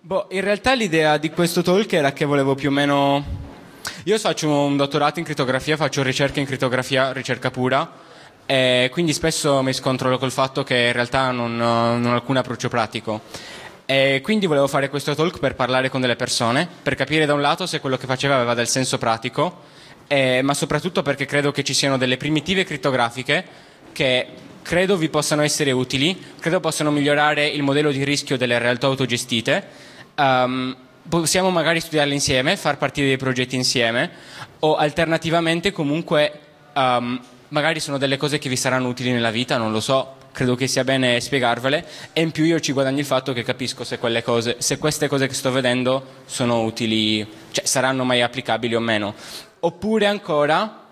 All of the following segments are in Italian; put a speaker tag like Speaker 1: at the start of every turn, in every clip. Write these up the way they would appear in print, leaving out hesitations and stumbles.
Speaker 1: Boh, in realtà l'idea di questo talk era che volevo più o meno... Io faccio un dottorato in crittografia, faccio ricerca in crittografia, ricerca pura, e quindi spesso mi scontro col fatto che in realtà non ho alcun approccio pratico. E quindi volevo fare questo talk per parlare con delle persone, per capire da un lato se quello che faceva aveva del senso pratico, ma soprattutto perché credo che ci siano delle primitive crittografiche che credo vi possano essere utili, credo possano migliorare il modello di rischio delle realtà autogestite. Possiamo magari studiarle insieme, far partire dei progetti insieme, o alternativamente comunque magari sono delle cose che vi saranno utili nella vita, non lo so, credo che sia bene spiegarvele, e in più io ci guadagno il fatto che capisco se queste cose che sto vedendo sono utili, cioè saranno mai applicabili o meno. Oppure ancora...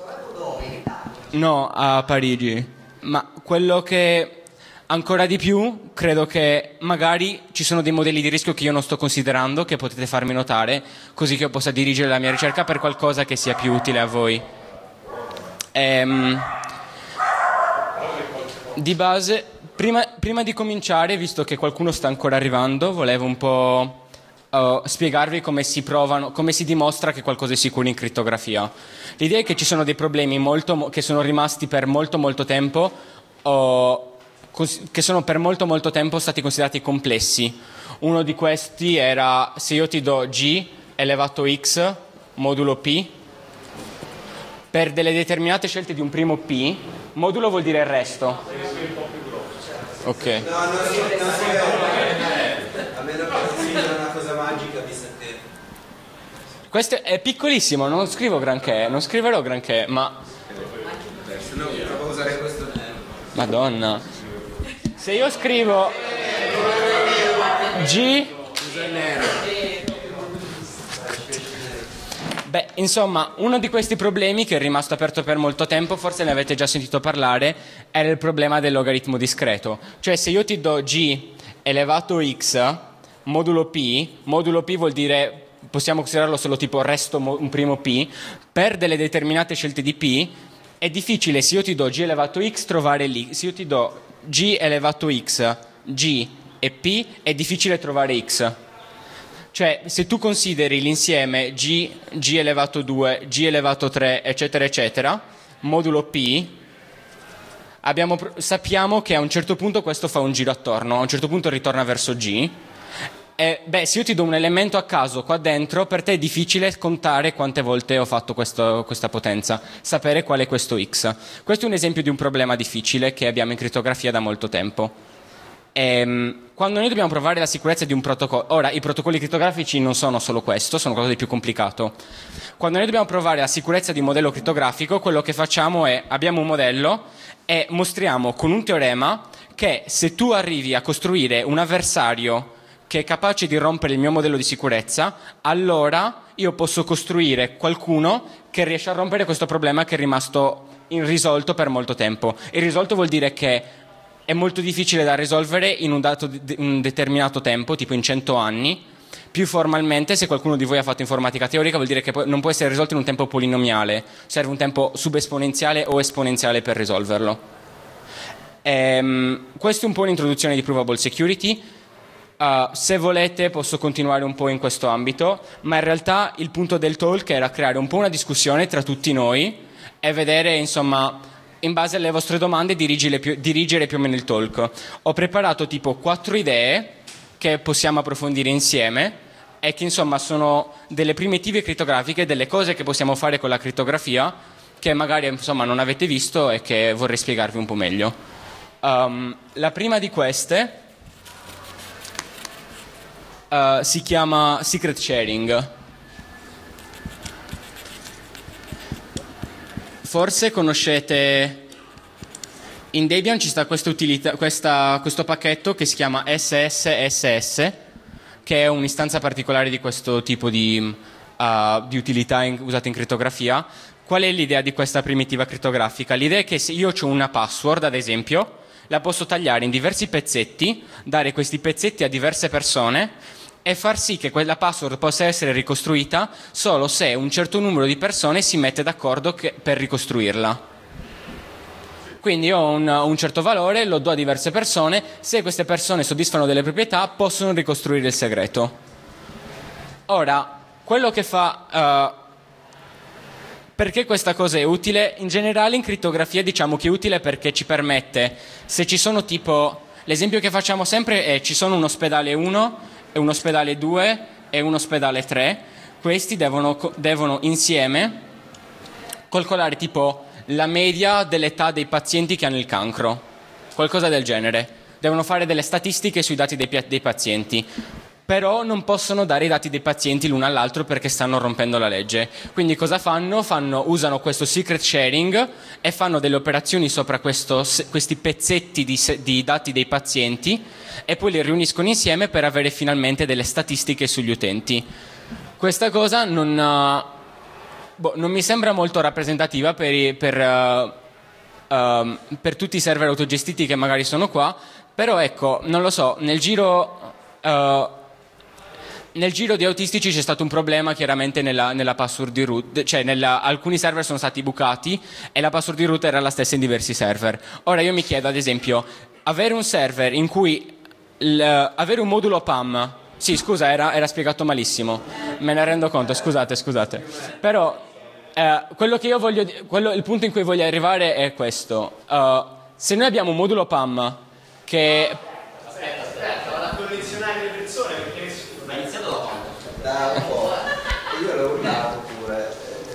Speaker 1: No, a Parigi. Ma quello che... Ancora di più, credo che magari ci sono dei modelli di rischio che io non sto considerando, che potete farmi notare, così che io possa dirigere la mia ricerca per qualcosa che sia più utile a voi. Di base, prima di cominciare, visto che qualcuno sta ancora arrivando, volevo un po' spiegarvi come si dimostra che qualcosa è sicuro in crittografia. L'idea è che ci sono dei problemi che sono rimasti per molto tempo, che sono per molto tempo stati considerati complessi. Uno di questi era: se io ti do g elevato x modulo p per delle determinate scelte di un primo p, modulo vuol dire il resto. Ok.
Speaker 2: No, non si vede. A meno che non sia una cosa magica di sapere.
Speaker 1: Questo è piccolissimo, non scriverò granché, ma...
Speaker 2: Se no, provo a usare questo.
Speaker 1: Madonna. Se io scrivo G, beh, insomma, uno di questi problemi che è rimasto aperto per molto tempo, forse ne avete già sentito parlare, era il problema del logaritmo discreto. Cioè, se io ti do G elevato x modulo P vuol dire, possiamo considerarlo solo tipo resto un primo P, per delle determinate scelte di P, è difficile, se io ti do G elevato x, trovare lì. Se io ti do G elevato x, G e P, è difficile trovare x. Cioè, se tu consideri l'insieme G elevato 2, G elevato 3, eccetera, eccetera, modulo P, sappiamo che a un certo punto questo fa un giro attorno, a un certo punto ritorna verso G. Se io ti do un elemento a caso qua dentro, per te è difficile contare quante volte ho fatto questa potenza, sapere qual è questo x. Questo è un esempio di un problema difficile che abbiamo in crittografia da molto tempo. Quando noi dobbiamo provare la sicurezza di un protocollo, ora i protocolli crittografici non sono solo questo, sono qualcosa di più complicato. Quando noi dobbiamo provare la sicurezza di un modello crittografico, quello che facciamo è: abbiamo un modello e mostriamo con un teorema che se tu arrivi a costruire un avversario che è capace di rompere il mio modello di sicurezza, allora io posso costruire qualcuno che riesce a rompere questo problema che è rimasto irrisolto per molto tempo. Irrisolto vuol dire che è molto difficile da risolvere in un determinato tempo, tipo in 100 anni. Più formalmente, se qualcuno di voi ha fatto informatica teorica, vuol dire che non può essere risolto in un tempo polinomiale, serve un tempo subesponenziale o esponenziale per risolverlo. Questa è un po' un'introduzione di Provable Security. Se volete posso continuare un po' in questo ambito, ma in realtà il punto del talk era creare un po' una discussione tra tutti noi e vedere, insomma, in base alle vostre domande dirigere più o meno il talk. Ho preparato tipo 4 idee che possiamo approfondire insieme e che insomma sono delle primitive crittografiche, delle cose che possiamo fare con la crittografia che magari insomma non avete visto e che vorrei spiegarvi un po' meglio. La prima di queste si chiama secret sharing. Forse conoscete, in Debian ci sta questo pacchetto che si chiama SSSS, che è un'istanza particolare di questo tipo di utilità usata in crittografia. Qual è l'idea di questa primitiva crittografica? L'idea è che se io ho una password, ad esempio, la posso tagliare in diversi pezzetti, dare questi pezzetti a diverse persone e far sì che quella password possa essere ricostruita solo se un certo numero di persone si mette d'accordo per ricostruirla. Quindi io ho un certo valore, lo do a diverse persone, se queste persone soddisfano delle proprietà possono ricostruire il segreto. Ora, quello che fa... perché questa cosa è utile? In generale in crittografia diciamo che è utile perché ci permette, se ci sono tipo... L'esempio che facciamo sempre è ci sono un ospedale 1 e un ospedale 2 e un ospedale 3, questi devono insieme calcolare tipo la media dell'età dei pazienti che hanno il cancro, qualcosa del genere. Devono fare delle statistiche sui dati dei pazienti, però non possono dare i dati dei pazienti l'uno all'altro perché stanno rompendo la legge. Quindi cosa fanno? Usano questo secret sharing e fanno delle operazioni sopra questi pezzetti di dati dei pazienti e poi li riuniscono insieme per avere finalmente delle statistiche sugli utenti. Questa cosa non mi sembra molto rappresentativa per tutti i server autogestiti che magari sono qua, però ecco, non lo so, nel giro di autistici c'è stato un problema chiaramente nella password di root, cioè alcuni server sono stati bucati e la password di root era la stessa in diversi server. Ora io mi chiedo, ad esempio, avere un server in cui avere un modulo PAM, sì scusa era spiegato malissimo, me ne rendo conto, scusate, però il punto in cui voglio arrivare è questo. Se noi abbiamo un modulo PAM che...
Speaker 3: Aspetta, vado a collezionare le persone perché ma iniziato da quanto?
Speaker 2: Da un po'. Io l'ho urlato pure.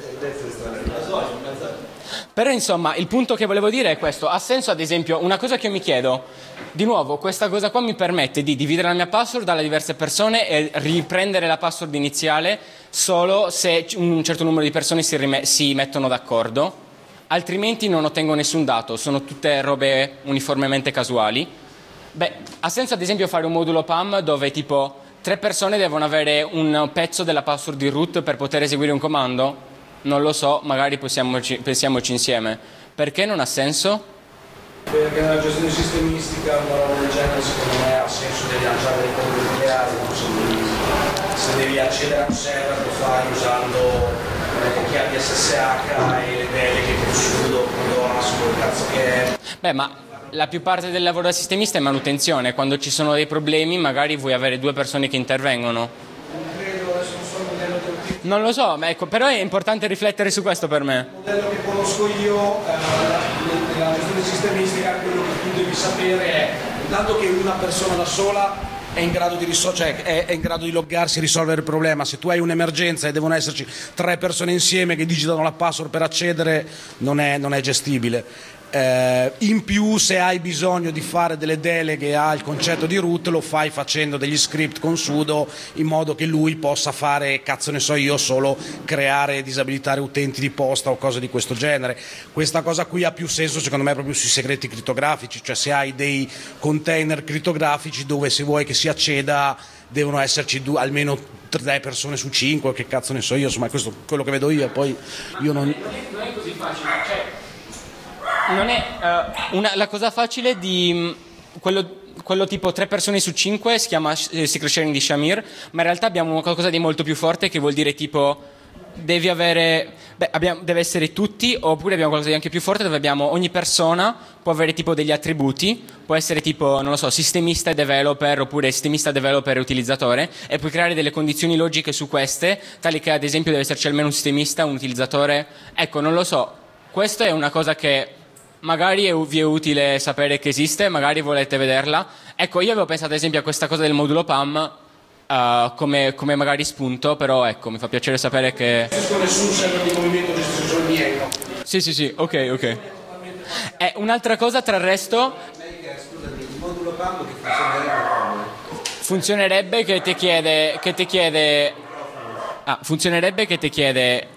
Speaker 1: Però insomma il punto che volevo dire è questo. Ha senso, ad esempio, una cosa che io mi chiedo, di nuovo, questa cosa qua mi permette di dividere la mia password dalle diverse persone e riprendere la password iniziale solo se un certo numero di persone si mettono d'accordo, altrimenti non ottengo nessun dato, sono tutte robe uniformemente casuali. Beh, ha senso ad esempio fare un modulo PAM dove tipo 3 persone devono avere un pezzo della password di root per poter eseguire un comando? Non lo so, magari pensiamoci insieme. Perché non ha senso?
Speaker 4: Perché nella gestione sistemistica una roba del genere secondo me ha senso di lanciare dei codi nucleari, se devi accedere a un server lo fai usando chiavi SSH e le deleghe con sudo, con DONAS, quel cazzo che è.
Speaker 1: Beh, ma la più parte del lavoro da sistemista è manutenzione. Quando ci sono dei problemi magari vuoi avere 2 persone che intervengono. Non lo so, ma ecco, però è importante riflettere su questo per me.
Speaker 4: Il modello che conosco io nella gestione sistemistica, quello che tu devi sapere è intanto che una persona da sola è in grado è in grado di loggarsi e risolvere il problema. Se tu hai un'emergenza e devono esserci 3 persone insieme che digitano la password per accedere, non è gestibile. In più, se hai bisogno di fare delle deleghe al concetto di root, lo fai facendo degli script con sudo in modo che lui possa fare, cazzo ne so io, solo creare e disabilitare utenti di posta o cose di questo genere. Questa cosa qui ha più senso secondo me proprio sui segreti crittografici, cioè se hai dei container crittografici dove se vuoi che si acceda devono esserci almeno 3 persone su 5, che cazzo ne so io, insomma questo è quello che vedo io, poi io non
Speaker 1: è così facile, cioè non è la cosa facile di quello tipo 3 persone su 5 si chiama secret sharing di Shamir, ma in realtà abbiamo qualcosa di molto più forte che vuol dire tipo deve essere tutti, oppure abbiamo qualcosa di anche più forte dove ogni persona può avere tipo degli attributi, può essere tipo, non lo so, sistemista e developer, oppure sistemista, developer e utilizzatore, e puoi creare delle condizioni logiche su queste, tali che ad esempio deve esserci almeno un sistemista, un utilizzatore. Ecco, non lo so, questa è una cosa che magari vi è utile sapere che esiste, magari volete vederla. Ecco, io avevo pensato ad esempio a questa cosa del modulo PAM come magari spunto, però ecco, mi fa piacere sapere che...
Speaker 4: nessun server di movimento gestisce solo il miei.
Speaker 1: Sì, ok. Un'altra cosa tra il resto...
Speaker 2: Scusami, il modulo PAM che funzionerebbe
Speaker 1: funzionerebbe che ti chiede... funzionerebbe che ti chiede...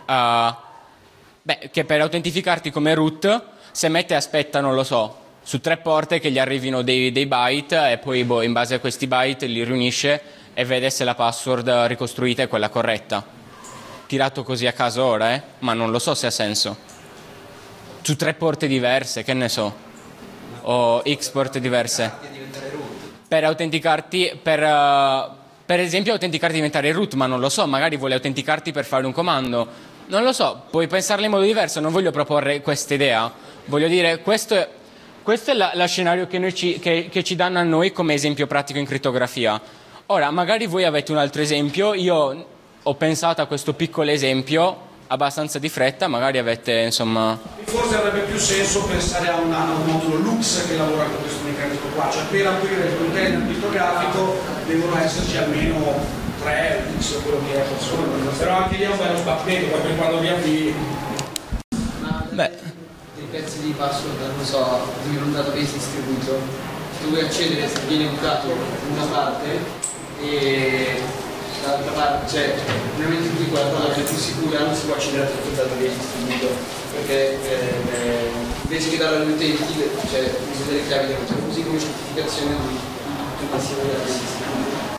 Speaker 1: che per autentificarti come root... se mette aspetta, non lo so, su 3 porte che gli arrivino dei byte e poi in base a questi byte li riunisce e vede se la password ricostruita è quella corretta. Tirato così a caso ora, ma non lo so se ha senso. Su 3 porte diverse, che ne so, o X porte diverse. Per autenticarti, per esempio autenticarti e diventare root, ma non lo so, magari vuole autenticarti per fare un comando. Non lo so, puoi pensarla in modo diverso, non voglio proporre questa idea. Voglio dire, questo è la scenario che ci danno a noi come esempio pratico in crittografia. Ora, magari voi avete un altro esempio, io ho pensato a questo piccolo esempio abbastanza di fretta, magari avete, insomma...
Speaker 4: Forse avrebbe più senso pensare a un modulo Lux che lavora con questo meccanismo qua, cioè per aprire il container crittografico devono esserci almeno 3 Lux o quello che è persone, però anche lì è un bello sbattimento, poi quando riavvii...
Speaker 1: Beh...
Speaker 5: dei pezzi di password, non so, di un database distribuito, tu vuoi accedere, viene bucato una parte e dall'altra parte, cioè nel momento in cui quella cosa è più sicura non si può accedere a tutto il database distribuito, perché invece che darlo agli utenti, cioè l'uso delle chiavi devono essere così come certificazione di tutto il massimo della database distribuito.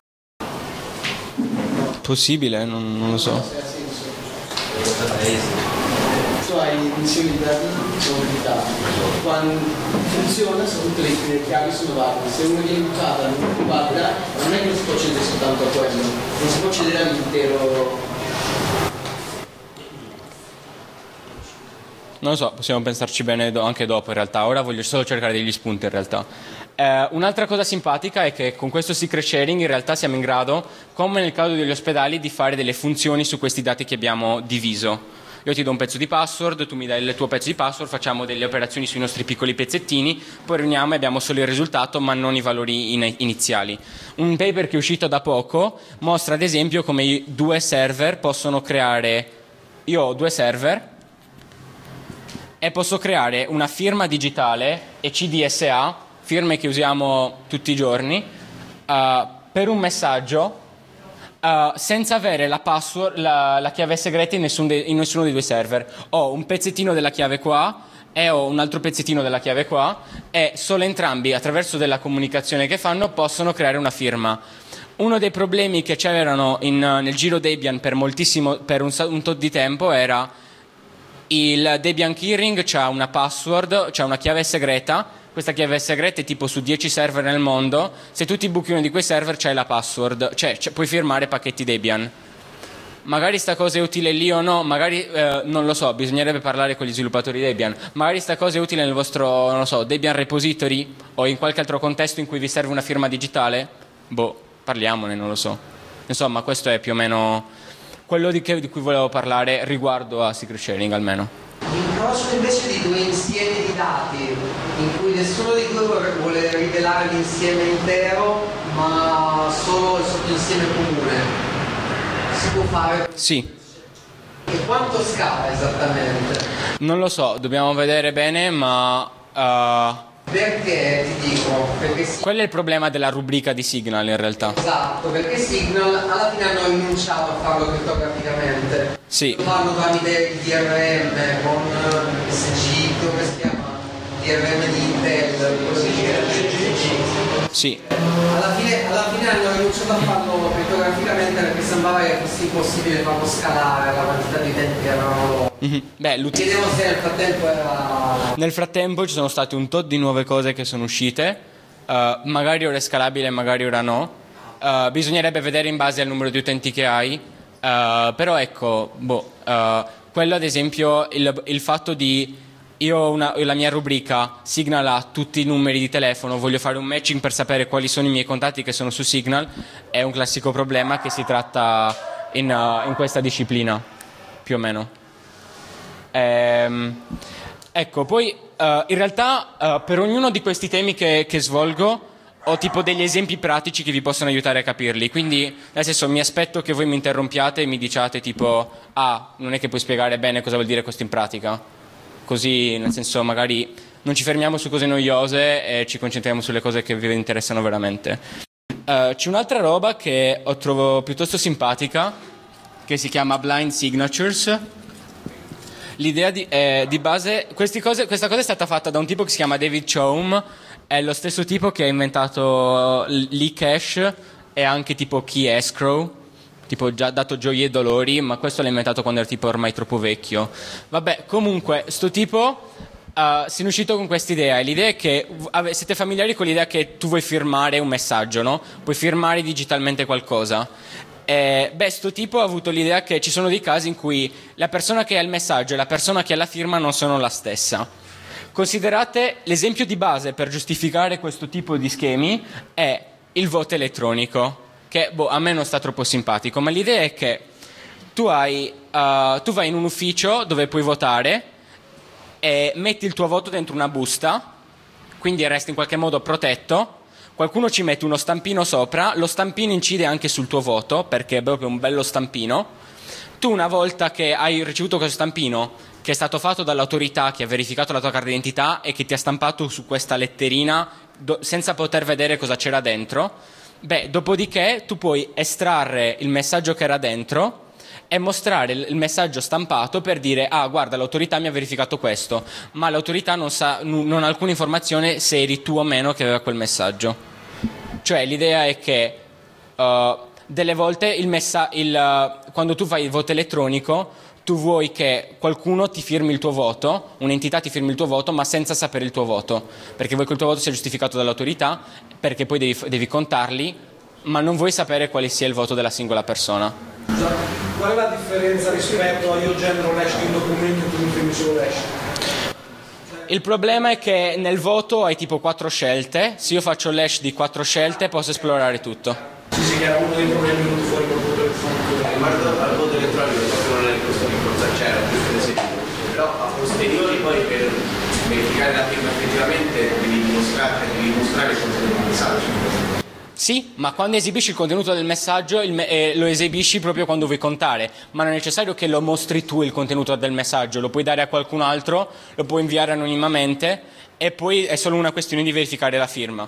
Speaker 1: Possibile, non lo so.
Speaker 5: Se ha senso. Tu hai missioni di dati sono limitati. Quando funziona, tutte le chiavi sono valide. Se uno viene buttata non è valida, non è che non si può accedere soltanto a quello, non si può accedere all'intero.
Speaker 1: Non lo so, possiamo pensarci bene anche dopo in realtà, ora voglio solo cercare degli spunti in realtà. Un'altra cosa simpatica è che con questo secret sharing in realtà siamo in grado, come nel caso degli ospedali, di fare delle funzioni su questi dati che abbiamo diviso. Io ti do un pezzo di password, tu mi dai il tuo pezzo di password, facciamo delle operazioni sui nostri piccoli pezzettini, poi riuniamo e abbiamo solo il risultato ma non i valori iniziali. Un paper che è uscito da poco mostra ad esempio come i 2 server possono creare... Io ho 2 server e posso creare una firma digitale e CDSA, firme che usiamo tutti i giorni, per un messaggio senza avere la password, la chiave segreta in nessuno dei 2 server. Ho un pezzettino della chiave qua e ho un altro pezzettino della chiave qua e solo entrambi, attraverso della comunicazione che fanno, possono creare una firma. Uno dei problemi che c'erano nel giro Debian per un tot di tempo era il Debian Keyring c'ha una password, c'ha una chiave segreta. Questa chiave segreta è tipo su 10 server nel mondo. Se tu ti buchi uno di quei server c'hai la password, cioè puoi firmare pacchetti Debian. Magari sta cosa è utile lì o no, magari non lo so, bisognerebbe parlare con gli sviluppatori Debian. Magari sta cosa è utile nel vostro, non lo so, Debian repository o in qualche altro contesto in cui vi serve una firma digitale. Parliamone, non lo so. Insomma, questo è più o meno quello di cui volevo parlare riguardo a secret sharing almeno.
Speaker 6: L'incrocio invece di 2 insiemi di dati in cui nessuno di due vuole rivelare l'insieme intero ma solo il sottoinsieme comune, si può fare?
Speaker 1: Sì.
Speaker 6: E quanto scala esattamente?
Speaker 1: Non lo so, dobbiamo vedere bene, ma
Speaker 6: perché ti dico? Perché
Speaker 1: quello è il problema della rubrica di Signal in realtà.
Speaker 6: Esatto, perché Signal alla fine hanno rinunciato a farlo crittograficamente.
Speaker 1: Sì.
Speaker 6: Lo fanno tramite il DRM con SG, come si chiama? DRM di Intel, quello che c'era.
Speaker 1: Sì.
Speaker 6: Alla fine hanno rinunciato a farlo crittograficamente perché sembrava che fosse impossibile farlo scalare la quantità di utenti che avevano loro. Chiedevo se nel frattempo era...
Speaker 1: Nel frattempo ci sono state un tot di nuove cose che sono uscite, magari ora è scalabile, magari ora no. Bisognerebbe vedere in base al numero di utenti che hai, però ecco, quello ad esempio, il fatto di io ho la mia rubrica Signal ha tutti i numeri di telefono, voglio fare un matching per sapere quali sono i miei contatti che sono su Signal, è un classico problema che si tratta in questa disciplina, più o meno. Ecco, poi in realtà per ognuno di questi temi che svolgo ho tipo degli esempi pratici che vi possono aiutare a capirli, quindi nel senso mi aspetto che voi mi interrompiate e mi diciate tipo non è che puoi spiegare bene cosa vuol dire questo in pratica. Così, nel senso, magari non ci fermiamo su cose noiose e ci concentriamo sulle cose che vi interessano veramente. C'è un'altra roba che trovo piuttosto simpatica, che si chiama Blind Signatures. L'idea di base... questa cosa è stata fatta da un tipo che si chiama David Chaum, è lo stesso tipo che ha inventato l'e-cache e anche tipo key escrow, tipo già dato gioie e dolori, ma questo l'ha inventato quando era tipo ormai troppo vecchio. Vabbè, comunque, sto tipo se ne è uscito con questa idea, e l'idea è che siete familiari con l'idea che tu vuoi firmare un messaggio, no? Puoi firmare digitalmente qualcosa. Sto tipo ha avuto l'idea che ci sono dei casi in cui la persona che ha il messaggio e la persona che ha la firma non sono la stessa. Considerate l'esempio di base per giustificare questo tipo di schemi è il voto elettronico, che a me non sta troppo simpatico, ma l'idea è che tu vai in un ufficio dove puoi votare e metti il tuo voto dentro una busta, quindi resti in qualche modo protetto. Qualcuno ci mette uno stampino sopra, lo stampino incide anche sul tuo voto perché è proprio un bello stampino. Tu, una volta che hai ricevuto questo stampino, che è stato fatto dall'autorità che ha verificato la tua carta d'identità e che ti ha stampato su questa letterina senza poter vedere cosa c'era dentro, dopodiché tu puoi estrarre il messaggio che era dentro e mostrare il messaggio stampato per dire: ah, guarda, l'autorità mi ha verificato questo, ma l'autorità non ha alcuna informazione se eri tu o meno che aveva quel messaggio. Cioè l'idea è che delle volte quando tu fai il voto elettronico, tu vuoi che qualcuno ti firmi il tuo voto, un'entità ti firmi il tuo voto, ma senza sapere il tuo voto, perché vuoi che il tuo voto sia giustificato dall'autorità, perché poi devi contarli, ma non vuoi sapere quale sia il voto della singola persona.
Speaker 4: Qual è la differenza rispetto a io genero l'hash di un documento e tu mi firmi solo l'hash?
Speaker 1: Il problema è che nel voto hai tipo 4 scelte. Se io faccio l'hash di 4 scelte posso esplorare tutto.
Speaker 4: Sì, che era uno dei problemi venuti fuori col voto elettronico.
Speaker 2: Riguardo al voto elettronico, proprio non è questo di cosa c'era, giusto l'esempio. Però a posteriori poi per verificare la firma effettivamente devi dimostrare il contenuto del messaggio.
Speaker 1: Sì, ma quando esibisci il contenuto del messaggio lo esibisci proprio quando vuoi contare, ma non è necessario che lo mostri tu il contenuto del messaggio, lo puoi dare a qualcun altro, lo puoi inviare anonimamente e poi è solo una questione di verificare la firma.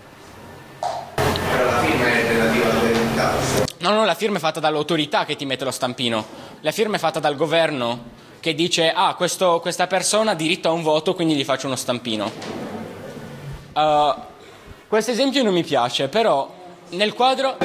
Speaker 2: Però la firma è relativa all'identità.
Speaker 1: No, la firma è fatta dall'autorità che ti mette lo stampino, la firma è fatta dal governo che dice: ah, questa persona ha diritto a un voto, quindi gli faccio uno stampino. Questo esempio non mi piace, però nel quadro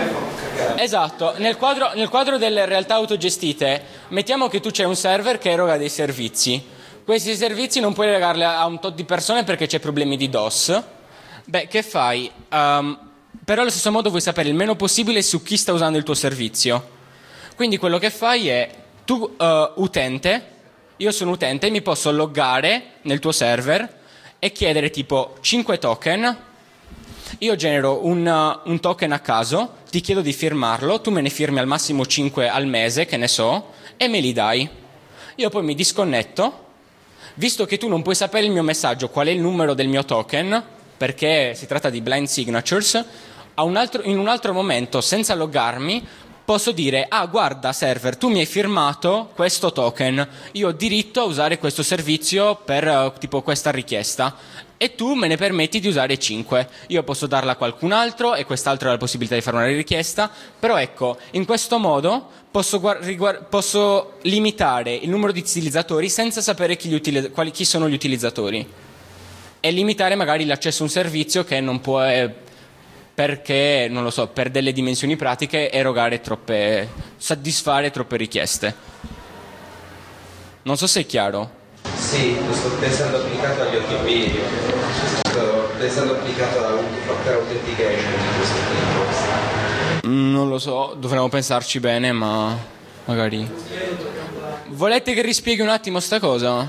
Speaker 1: delle realtà autogestite mettiamo che tu c'è un server che eroga dei servizi. Questi servizi non puoi erogarli a un tot di persone perché c'è problemi di DOS. Che fai? Però allo stesso modo vuoi sapere il meno possibile su chi sta usando il tuo servizio. Quindi quello che fai è: tu io sono utente, mi posso loggare nel tuo server e chiedere tipo 5 token. Io genero un token a caso, ti chiedo di firmarlo, tu me ne firmi al massimo 5 al mese, che ne so, e me li dai. Io poi mi disconnetto, visto che tu non puoi sapere il mio messaggio, qual è il numero del mio token, perché si tratta di blind signatures, in un altro momento, senza loggarmi, posso dire: ah, guarda server, tu mi hai firmato questo token, io ho diritto a usare questo servizio per tipo questa richiesta, e tu me ne permetti di usare 5. Io posso darla a qualcun altro e quest'altro ha la possibilità di fare una richiesta, però ecco, in questo modo posso limitare il numero di utilizzatori senza sapere chi sono gli utilizzatori, e limitare magari l'accesso a un servizio che non può, perché, non lo so, per delle dimensioni pratiche, soddisfare troppe richieste. Non so se è chiaro.
Speaker 2: Sì, lo sto pensando applicato agli OTP, sto pensando applicato alla multi-factor authentication di questo tipo.
Speaker 1: Non lo so, dovremmo pensarci bene, ma magari. Volete che rispieghi un attimo sta cosa?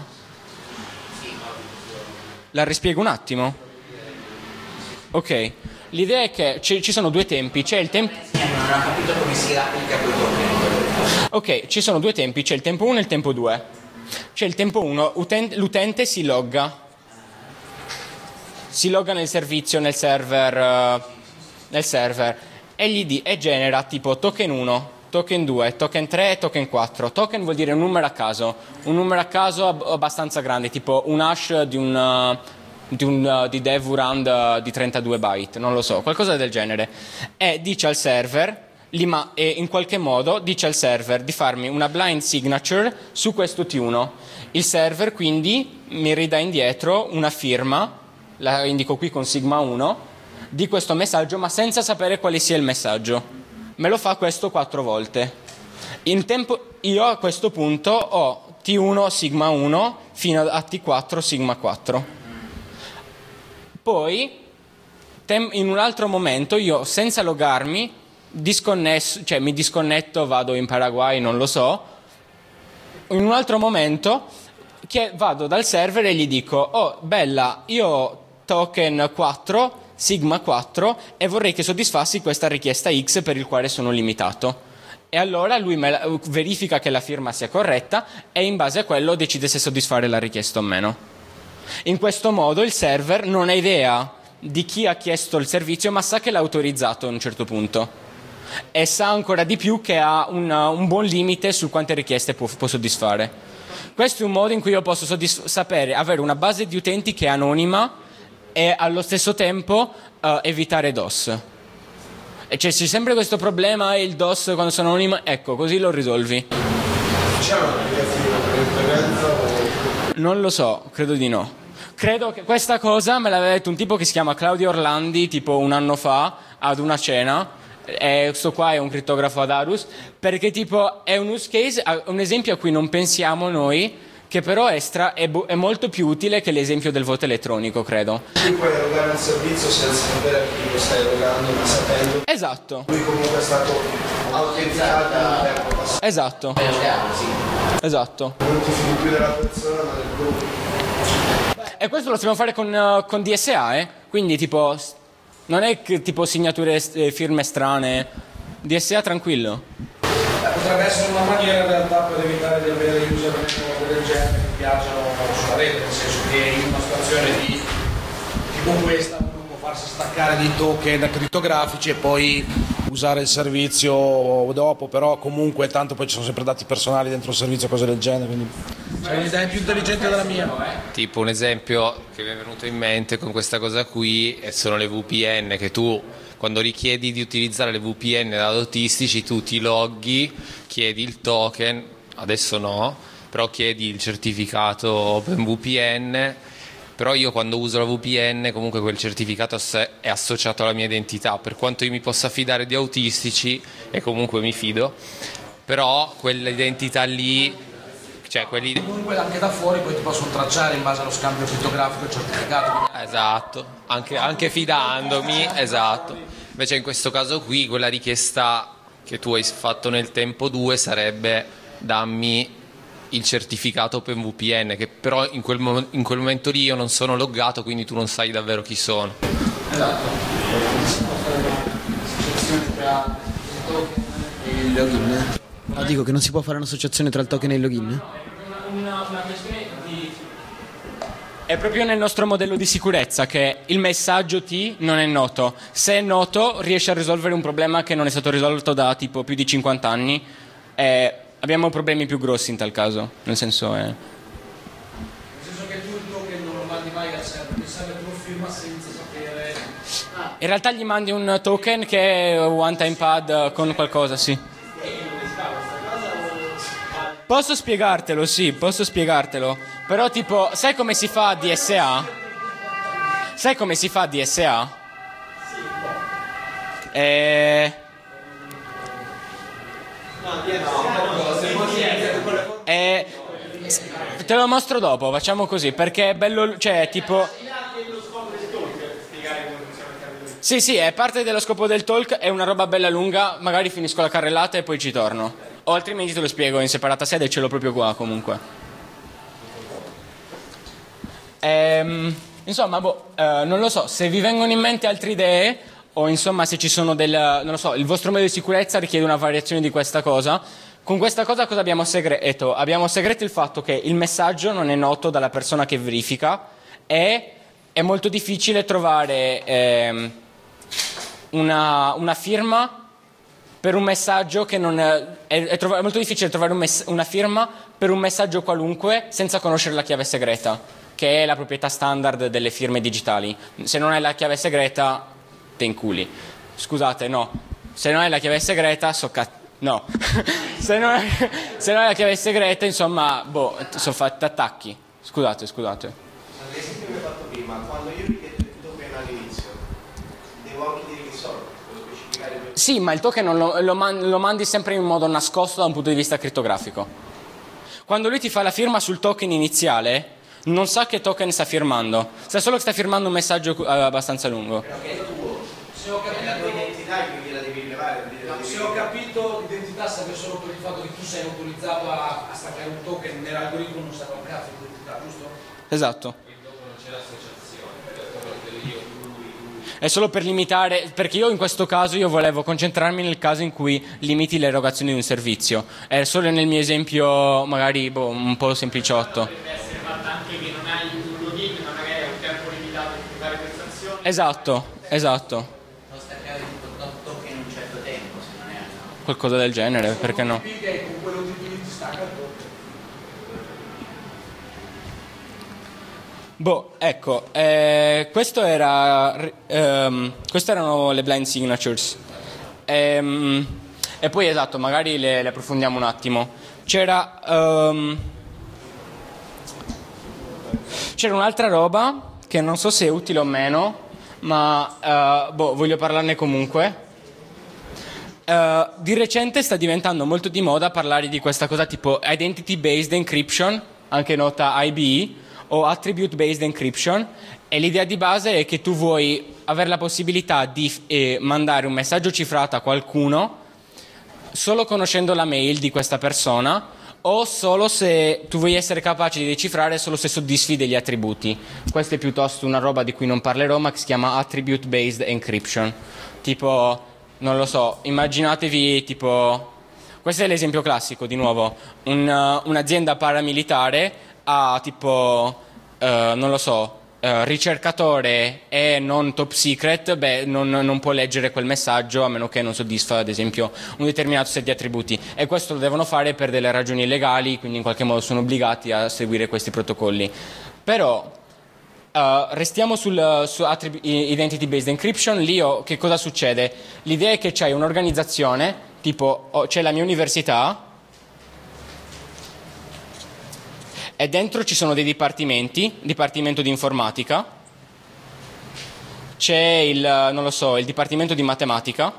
Speaker 1: La rispiego un attimo? Ok, l'idea è che ci sono due tempi, c'è il tempo...
Speaker 2: Non ho capito come si applica quel token.
Speaker 1: Ok, ci sono due tempi, c'è il tempo 1 e il tempo 2. C'è il tempo 1, l'utente si logga nel servizio, nel server, e genera tipo token 1, token 2, token 3 e token 4. Token vuol dire un numero a caso abbastanza grande, tipo un hash di devurand di 32 byte, non lo so, qualcosa del genere, e dice al server... e in qualche modo dice al server di farmi una blind signature su questo T1. Il server quindi mi ridà indietro una firma, la indico qui con sigma 1, di questo messaggio, ma senza sapere quale sia il messaggio. Me lo fa questo 4 volte. Io a questo punto ho T1 sigma 1 fino a T4 sigma 4. Poi in un altro momento io, senza loggarmi, disconnesso, cioè mi disconnetto, vado in Paraguay, non lo so, in un altro momento che vado dal server e gli dico: oh bella, io ho token 4, sigma 4 e vorrei che soddisfassi questa richiesta X per il quale sono limitato. E allora lui verifica che la firma sia corretta e in base a quello decide se soddisfare la richiesta o meno. In questo modo il server non ha idea di chi ha chiesto il servizio, ma sa che l'ha autorizzato a un certo punto e sa ancora di più che ha un buon limite su quante richieste può soddisfare. Questo è un modo in cui io posso sapere, avere una base di utenti che è anonima e allo stesso tempo evitare DOS. E c'è sempre questo problema, il DOS quando sono anonimo, ecco, così lo risolvi.
Speaker 7: C'è un'applicazione per implementarlo?
Speaker 1: Non lo so, credo di no. Credo che questa cosa me l'aveva detto un tipo che si chiama Claudio Orlandi tipo un anno fa ad una cena, e questo qua è un crittografo ad Arus, perché tipo è un use case, un esempio a cui non pensiamo noi, che però è molto più utile che l'esempio del voto elettronico, credo.
Speaker 7: Tu puoi erogare un servizio senza sapere a chi lo stai erogando, ma sapendo.
Speaker 1: Esatto.
Speaker 7: Lui comunque è stato autenticato nel tempo passato.
Speaker 1: Esatto. Esatto.
Speaker 7: Non ti fidi più della persona, ma del gruppo.
Speaker 1: E questo lo possiamo fare con DSA, quindi tipo non è che tipo segnature firme strane, DSA tranquillo.
Speaker 4: Potrebbe essere una maniera in realtà per evitare di avere user del genere che viaggiano sulla rete, nel senso che in una situazione tipo questa uno può farsi staccare dei token crittografici e poi usare il servizio dopo, però comunque tanto poi ci sono sempre dati personali dentro il servizio, cose del genere, quindi c'è un'idea più intelligente della mia.
Speaker 8: Tipo un esempio che mi è venuto in mente con questa cosa qui sono le VPN, che tu quando richiedi di utilizzare le VPN da autistici tu ti loghi, chiedi il token, adesso no, però chiedi il certificato OpenVPN, però io quando uso la VPN comunque quel certificato è associato alla mia identità, per quanto io mi possa fidare di autistici e comunque mi fido, però quell'identità lì, cioè quelli...
Speaker 4: Comunque anche da fuori poi ti possono tracciare in base allo scambio crittografico certificato.
Speaker 8: Esatto, anche fidandomi, esatto. Invece in questo caso qui quella richiesta che tu hai fatto nel tempo 2 sarebbe: dammi il certificato OpenVPN, che però in quel momento lì io non sono loggato, quindi tu non sai davvero chi sono.
Speaker 5: Esatto. L'associazione tra il token e il login. Ah, dico che non si può fare un'associazione tra il token e il login?
Speaker 1: Una questione di... È proprio nel nostro modello di sicurezza che il messaggio T non è noto. Se è noto riesce a risolvere un problema che non è stato risolto da tipo più di 50 anni. Abbiamo problemi più grossi in tal caso, nel senso
Speaker 4: Nel senso che tu il token non lo mandi mai al server, il server te lo firma senza sapere.
Speaker 1: in realtà gli mandi un token che è one time pad con qualcosa, sì. Posso spiegartelo, sì, posso spiegartelo. Però tipo, sai come si fa DSA? Sai come si fa DSA? Te lo mostro dopo, facciamo così, perché è bello, cioè tipo... Sì, è parte dello scopo del talk, è una roba bella lunga, magari finisco la carrellata e poi ci torno. O altrimenti te lo spiego in separata sede, ce l'ho proprio qua comunque. Insomma, non lo so, se vi vengono in mente altre idee, o insomma se ci sono non lo so, il vostro modello di sicurezza richiede una variazione di questa cosa. Con questa cosa abbiamo segreto? Abbiamo segreto il fatto che il messaggio non è noto dalla persona che verifica e è molto difficile trovare una firma per un messaggio che non è molto difficile trovare una firma per un messaggio qualunque senza conoscere la chiave segreta, che è la proprietà standard delle firme digitali. Se non hai la chiave segreta te inculi. Scusate, no. Se non hai la chiave segreta no. se non hai la chiave segreta, insomma, sono fatti attacchi. Scusate.
Speaker 2: L'esempio che ho fatto prima, quando io richiedo il token all'inizio, devo anche dire chi sono, devo specificare il...
Speaker 1: Sì, ma il token lo mandi sempre in modo nascosto da un punto di vista crittografico. Quando lui ti fa la firma sul token iniziale, non sa che token sta firmando, sa solo che sta firmando un messaggio abbastanza lungo.
Speaker 2: Però che è tuo, se ho capito la tua identità, quindi la devi rilevare.
Speaker 4: diritto d'identità serve solo per il fatto che tu sei autorizzato a staccare un token, nell'algoritmo non serve un cazzo di identità, giusto?
Speaker 1: Esatto.
Speaker 8: E dopo non c'è l'associazione, perché io, lui.
Speaker 1: È solo per limitare, perché io in questo caso io volevo concentrarmi nel caso in cui limiti l'erogazione di un servizio. È solo nel mio esempio magari un po' sempliciotto.
Speaker 3: Potrebbe essere fatta anche che non hai un login, ma magari hai un tempo limitato per fare questa azione.
Speaker 1: Esatto.
Speaker 6: Non staccare tipo token in un certo tempo, se non è
Speaker 1: Qualcosa del genere, perché no?
Speaker 4: Che con quello di ti stacca il token.
Speaker 1: Ecco, queste erano le blind signatures. E poi esatto, magari le approfondiamo un attimo. C'era un'altra roba che non so se è utile o meno, ma voglio parlarne comunque. Di recente sta diventando molto di moda parlare di questa cosa tipo Identity Based Encryption, anche nota IBE, o Attribute Based Encryption, e l'idea di base è che tu vuoi avere la possibilità di mandare un messaggio cifrato a qualcuno solo conoscendo la mail di questa persona, o solo se tu vuoi essere capace di decifrare solo se soddisfi degli attributi. Questa è piuttosto una roba di cui non parlerò, ma che si chiama Attribute Based Encryption. Tipo, non lo so, immaginatevi tipo, questo è l'esempio classico, di nuovo, un'azienda paramilitare ha tipo, non lo so, ricercatore e non top secret, non può leggere quel messaggio a meno che non soddisfa ad esempio un determinato set di attributi, e questo lo devono fare per delle ragioni legali, quindi in qualche modo sono obbligati a seguire questi protocolli. Però restiamo su Identity Based Encryption. Lì che cosa succede? L'idea è che c'hai un'organizzazione, tipo c'è la mia università, e dentro ci sono dei dipartimento di informatica, c'è il dipartimento di matematica,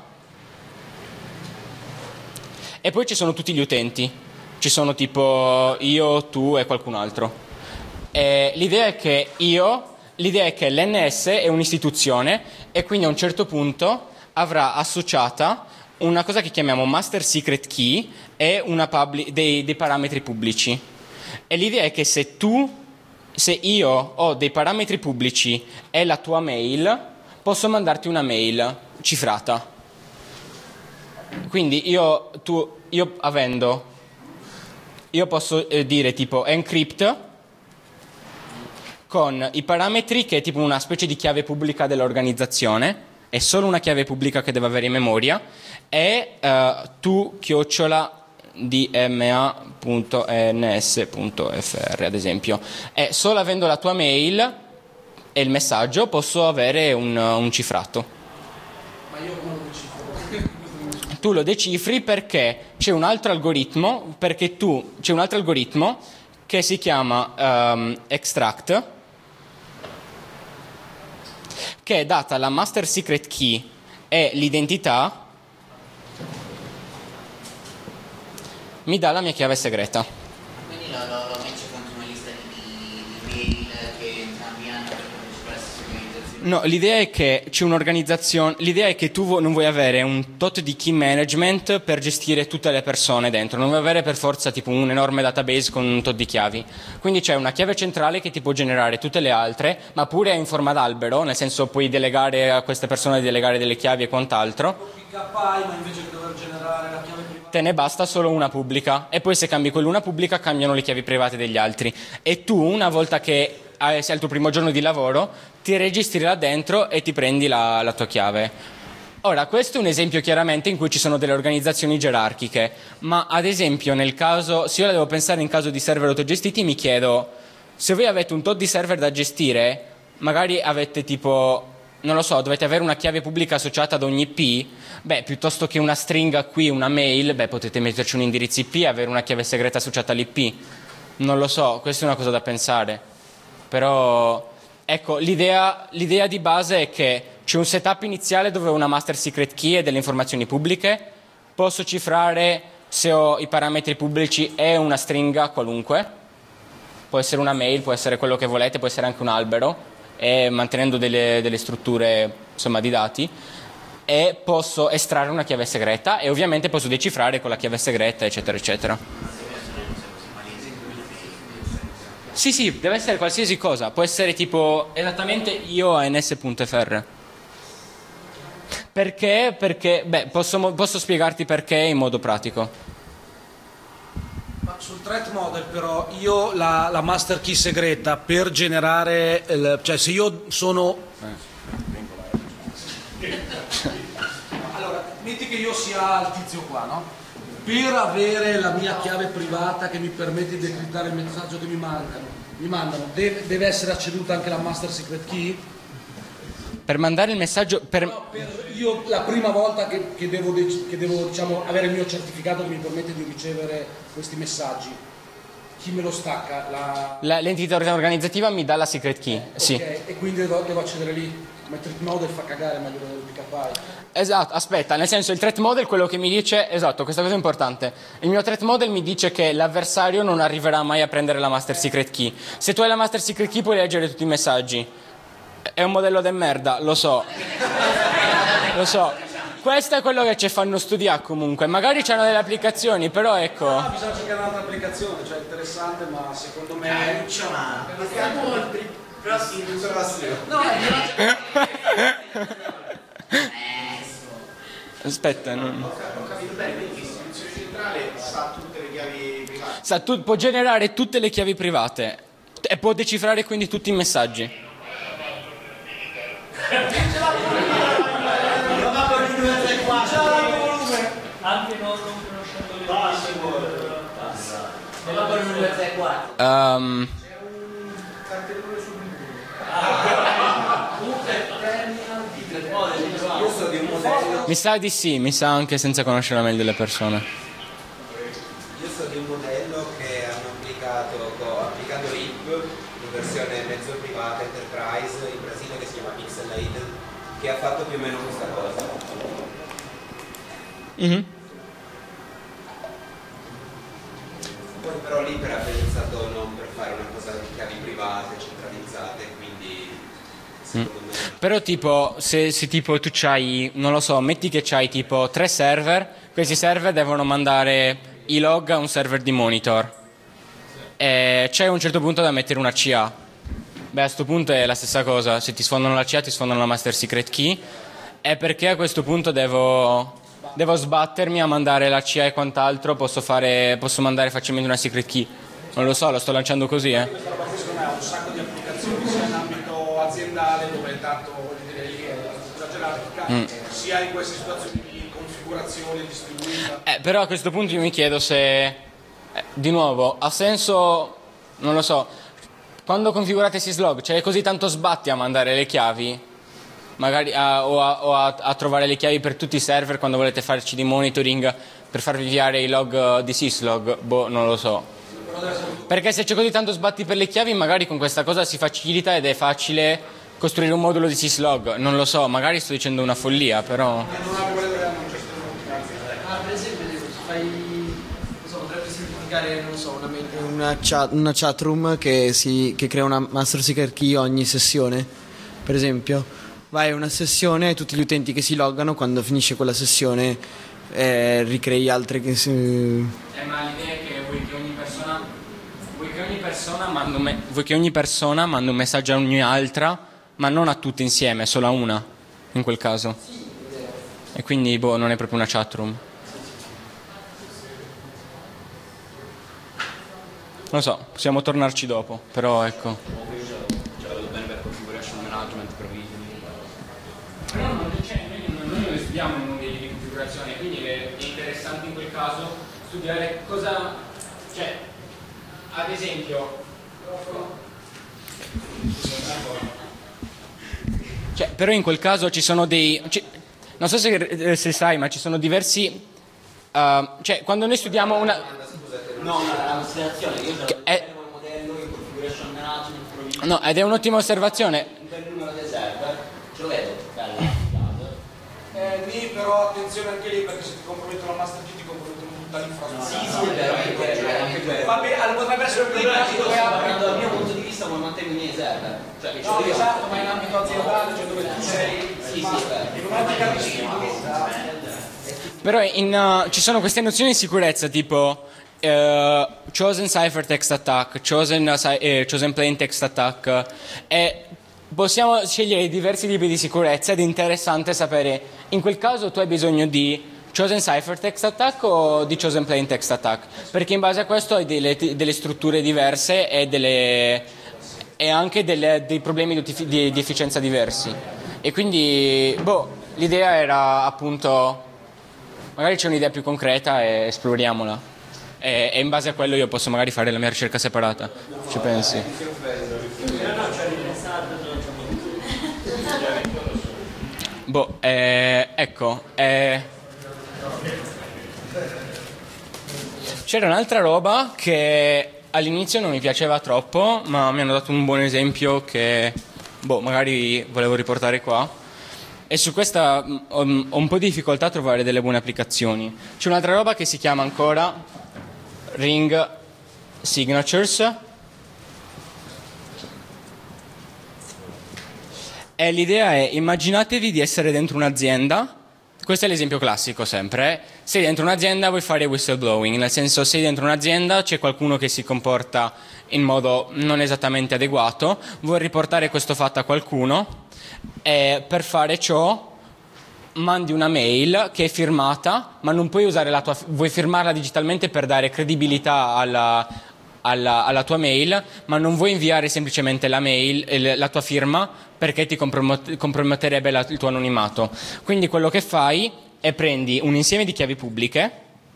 Speaker 1: e poi ci sono tutti gli utenti, ci sono tipo io, tu e qualcun altro. E l'idea è che l'NS è un'istituzione, e quindi a un certo punto avrà associata una cosa che chiamiamo master secret key e dei parametri pubblici. E l'idea è che se io ho dei parametri pubblici e la tua mail, posso mandarti una mail cifrata. Quindi io posso dire tipo encrypt con i parametri, che è tipo una specie di chiave pubblica dell'organizzazione, è solo una chiave pubblica che deve avere in memoria, e tu dma.ns.fr ad esempio, e solo avendo la tua mail e il messaggio posso avere un cifrato.
Speaker 4: Ma io come lo decifro?
Speaker 1: Tu lo decifri perché c'è un altro algoritmo, che si chiama extract, che è data la master secret key e l'identità, mi dà la mia chiave segreta.
Speaker 6: Quindi lo match contro una lista di mail che entrambi hanno per partecipare alla stessa organizzazione?
Speaker 1: No, l'idea è che c'è un'organizzazione, l'idea è che tu non vuoi avere un tot di key management per gestire tutte le persone dentro, non vuoi avere per forza tipo un enorme database con un tot di chiavi. Quindi c'è una chiave centrale che ti può generare tutte le altre, ma pure in forma d'albero, nel senso puoi delegare a queste persone di delegare delle chiavi e quant'altro.
Speaker 4: PKI, ma invece che dover generare la chiave privata,
Speaker 1: Te ne basta solo una pubblica, e poi se cambi quell'una pubblica cambiano le chiavi private degli altri, e tu una volta che sei al tuo primo giorno di lavoro ti registri là dentro e ti prendi la tua chiave. Ora, questo è un esempio chiaramente in cui ci sono delle organizzazioni gerarchiche, ma ad esempio nel caso, se io la devo pensare in caso di server autogestiti, mi chiedo, se voi avete un tot di server da gestire, magari avete tipo, non lo so, dovete avere una chiave pubblica associata ad ogni IP, piuttosto che una stringa qui, una mail, potete metterci un indirizzo IP e avere una chiave segreta associata all'IP. Non lo so, questa è una cosa da pensare. Però, ecco, l'idea di base è che c'è un setup iniziale dove ho una master secret key e delle informazioni pubbliche, posso cifrare se ho i parametri pubblici e una stringa qualunque, può essere una mail, può essere quello che volete, può essere anche un albero, e mantenendo delle strutture insomma di dati. e posso estrarre una chiave segreta e ovviamente posso decifrare con la chiave segreta, eccetera, eccetera. Sì, deve essere qualsiasi cosa, può essere tipo esattamente io a ns.fr. Perché? Perché, posso spiegarti perché in modo pratico.
Speaker 4: Ma sul threat model però io la master key segreta per generare, cioè se io sono... Allora, metti che io sia il tizio qua, no? Per avere la mia chiave privata che mi permette di decriptare il messaggio che mi mandano, deve essere acceduta anche la master secret key?
Speaker 1: Per mandare il messaggio...
Speaker 4: Io la prima volta che devo diciamo, avere il mio certificato che mi permette di ricevere questi messaggi, chi me lo stacca?
Speaker 1: L'entità organizzativa mi dà la secret key,
Speaker 4: Okay,
Speaker 1: sì.
Speaker 4: E quindi devo accedere lì. Ma il threat model fa cagare meglio del PKI.
Speaker 1: Esatto, aspetta, nel senso il threat model quello che mi dice, esatto, questa cosa è importante. Il mio threat model mi dice che l'avversario non arriverà mai a prendere la master secret key. Se tu hai la master secret key puoi leggere tutti i messaggi. È un modello de merda, lo so. Lo so. Questo è quello che ci fanno studiare comunque. Magari c'hanno delle applicazioni, però ecco.
Speaker 4: No, bisogna cercare un'altra applicazione, cioè interessante, ma secondo me
Speaker 3: non c'è una. Però sì, non sono
Speaker 4: no,
Speaker 1: Aspetta, non...
Speaker 2: Ho capito bene, quindi l'istituzione centrale sa tutte le chiavi private.
Speaker 1: Può generare tutte le chiavi private e può decifrare quindi tutti i messaggi.
Speaker 3: Anche non conoscendo le password.
Speaker 1: Mi sa di sì, mi sa anche senza conoscere la mail delle persone.
Speaker 9: Io so di un modello che hanno applicato RIP in versione mezzo privata enterprise in Brasile che si chiama Pixelated, che ha fatto più o meno questa cosa. Poi però l'Iper ha pensato non per fare una cosa di chiavi private, centralizzate, quindi secondo me...
Speaker 1: Però tipo, se tipo tu c'hai, non lo so, metti che c'hai tipo 3 server, questi server devono mandare i log a un server di monitor. E c'è a un certo punto da mettere una CA. Beh, a questo punto è la stessa cosa, se ti sfondano la CA ti sfondano la master secret key. E perché a questo punto devo sbattermi a mandare la CA e quant'altro, posso mandare facilmente una secret key. Non lo so, lo sto lanciando così,
Speaker 4: Questa roba qui secondo me ha un sacco di applicazioni sia in ambito aziendale dove tanto voglio dire lì è la struttura gerarchica, sia in queste situazioni di configurazione distribuita.
Speaker 1: Però a questo punto io mi chiedo se, di nuovo, ha senso, non lo so, quando configurate syslog, cioè così tanto sbatti a mandare le chiavi? Magari a trovare le chiavi per tutti i server quando volete farci di monitoring per farvi inviare i log di syslog, non lo so. Perché se c'è così tanto sbatti per le chiavi, magari con questa cosa si facilita ed è facile costruire un modulo di syslog. Non lo so, magari sto dicendo una follia, però...
Speaker 5: Per esempio, potrebbe semplificare, non so, una chatroom che crea una master secret key ogni sessione, per esempio. Vai a una sessione e tutti gli utenti che si loggano, quando finisce quella sessione ricrei altre che si...
Speaker 1: ma l'idea è che vuoi che ogni persona manda un messaggio a ogni altra, ma non a tutte insieme, solo a una, in quel caso. E quindi, non è proprio una chatroom. Non so, possiamo tornarci dopo, però ecco. Però noi non studiamo i modelli di configurazione, quindi è interessante in quel caso studiare cosa, cioè, ad esempio, cioè, però in quel caso ci sono non so se sai, ma ci sono diversi, cioè, quando noi studiamo una...
Speaker 3: No, la considerazione, io sono un modello in configuration management.
Speaker 1: No, ed è un'ottima osservazione.
Speaker 3: Per il numero dei server, ce lo vedo, bello.
Speaker 4: Lì però attenzione anche lì, perché se ti compromettono la master key ti compromettono tutta l'infrastruttura.
Speaker 3: Sì, è vero, anche quello.
Speaker 4: Vabbè, allora potrebbe essere un problema dove apri...
Speaker 3: Dal mio punto di vista come mantengo i miei server. Cioè,
Speaker 4: No, esatto, ma in ambito aziendale, cioè dove tu sei
Speaker 1: Però ci sono queste nozioni di sicurezza tipo chosen ciphertext attack, chosen plaintext attack, e possiamo scegliere diversi tipi di sicurezza ed è interessante sapere, in quel caso tu hai bisogno di chosen ciphertext attack o di chosen plaintext attack, perché in base a questo hai delle strutture diverse e anche dei problemi di efficienza diversi. E quindi l'idea era appunto, magari c'è un'idea più concreta e esploriamola, e in base a quello io posso magari fare la mia ricerca separata. Ci pensi? Ecco, c'era un'altra roba che all'inizio non mi piaceva troppo, ma mi hanno dato un buon esempio che magari volevo riportare qua, e su questa ho un po' di difficoltà a trovare delle buone applicazioni. C'è un'altra roba che si chiama ancora Ring Signatures, e l'idea è: immaginatevi di essere dentro un'azienda. Questo è l'esempio classico sempre. Sei dentro un'azienda, vuoi fare whistleblowing, nel senso, sei dentro un'azienda, c'è qualcuno che si comporta in modo non esattamente adeguato, vuoi riportare questo fatto a qualcuno, e per fare ciò mandi una mail che è firmata, ma non puoi usare vuoi firmarla digitalmente per dare credibilità alla tua mail, ma non vuoi inviare semplicemente la mail, la tua firma, perché ti comprometterebbe il tuo anonimato. Quindi quello che fai è prendi un insieme di chiavi pubbliche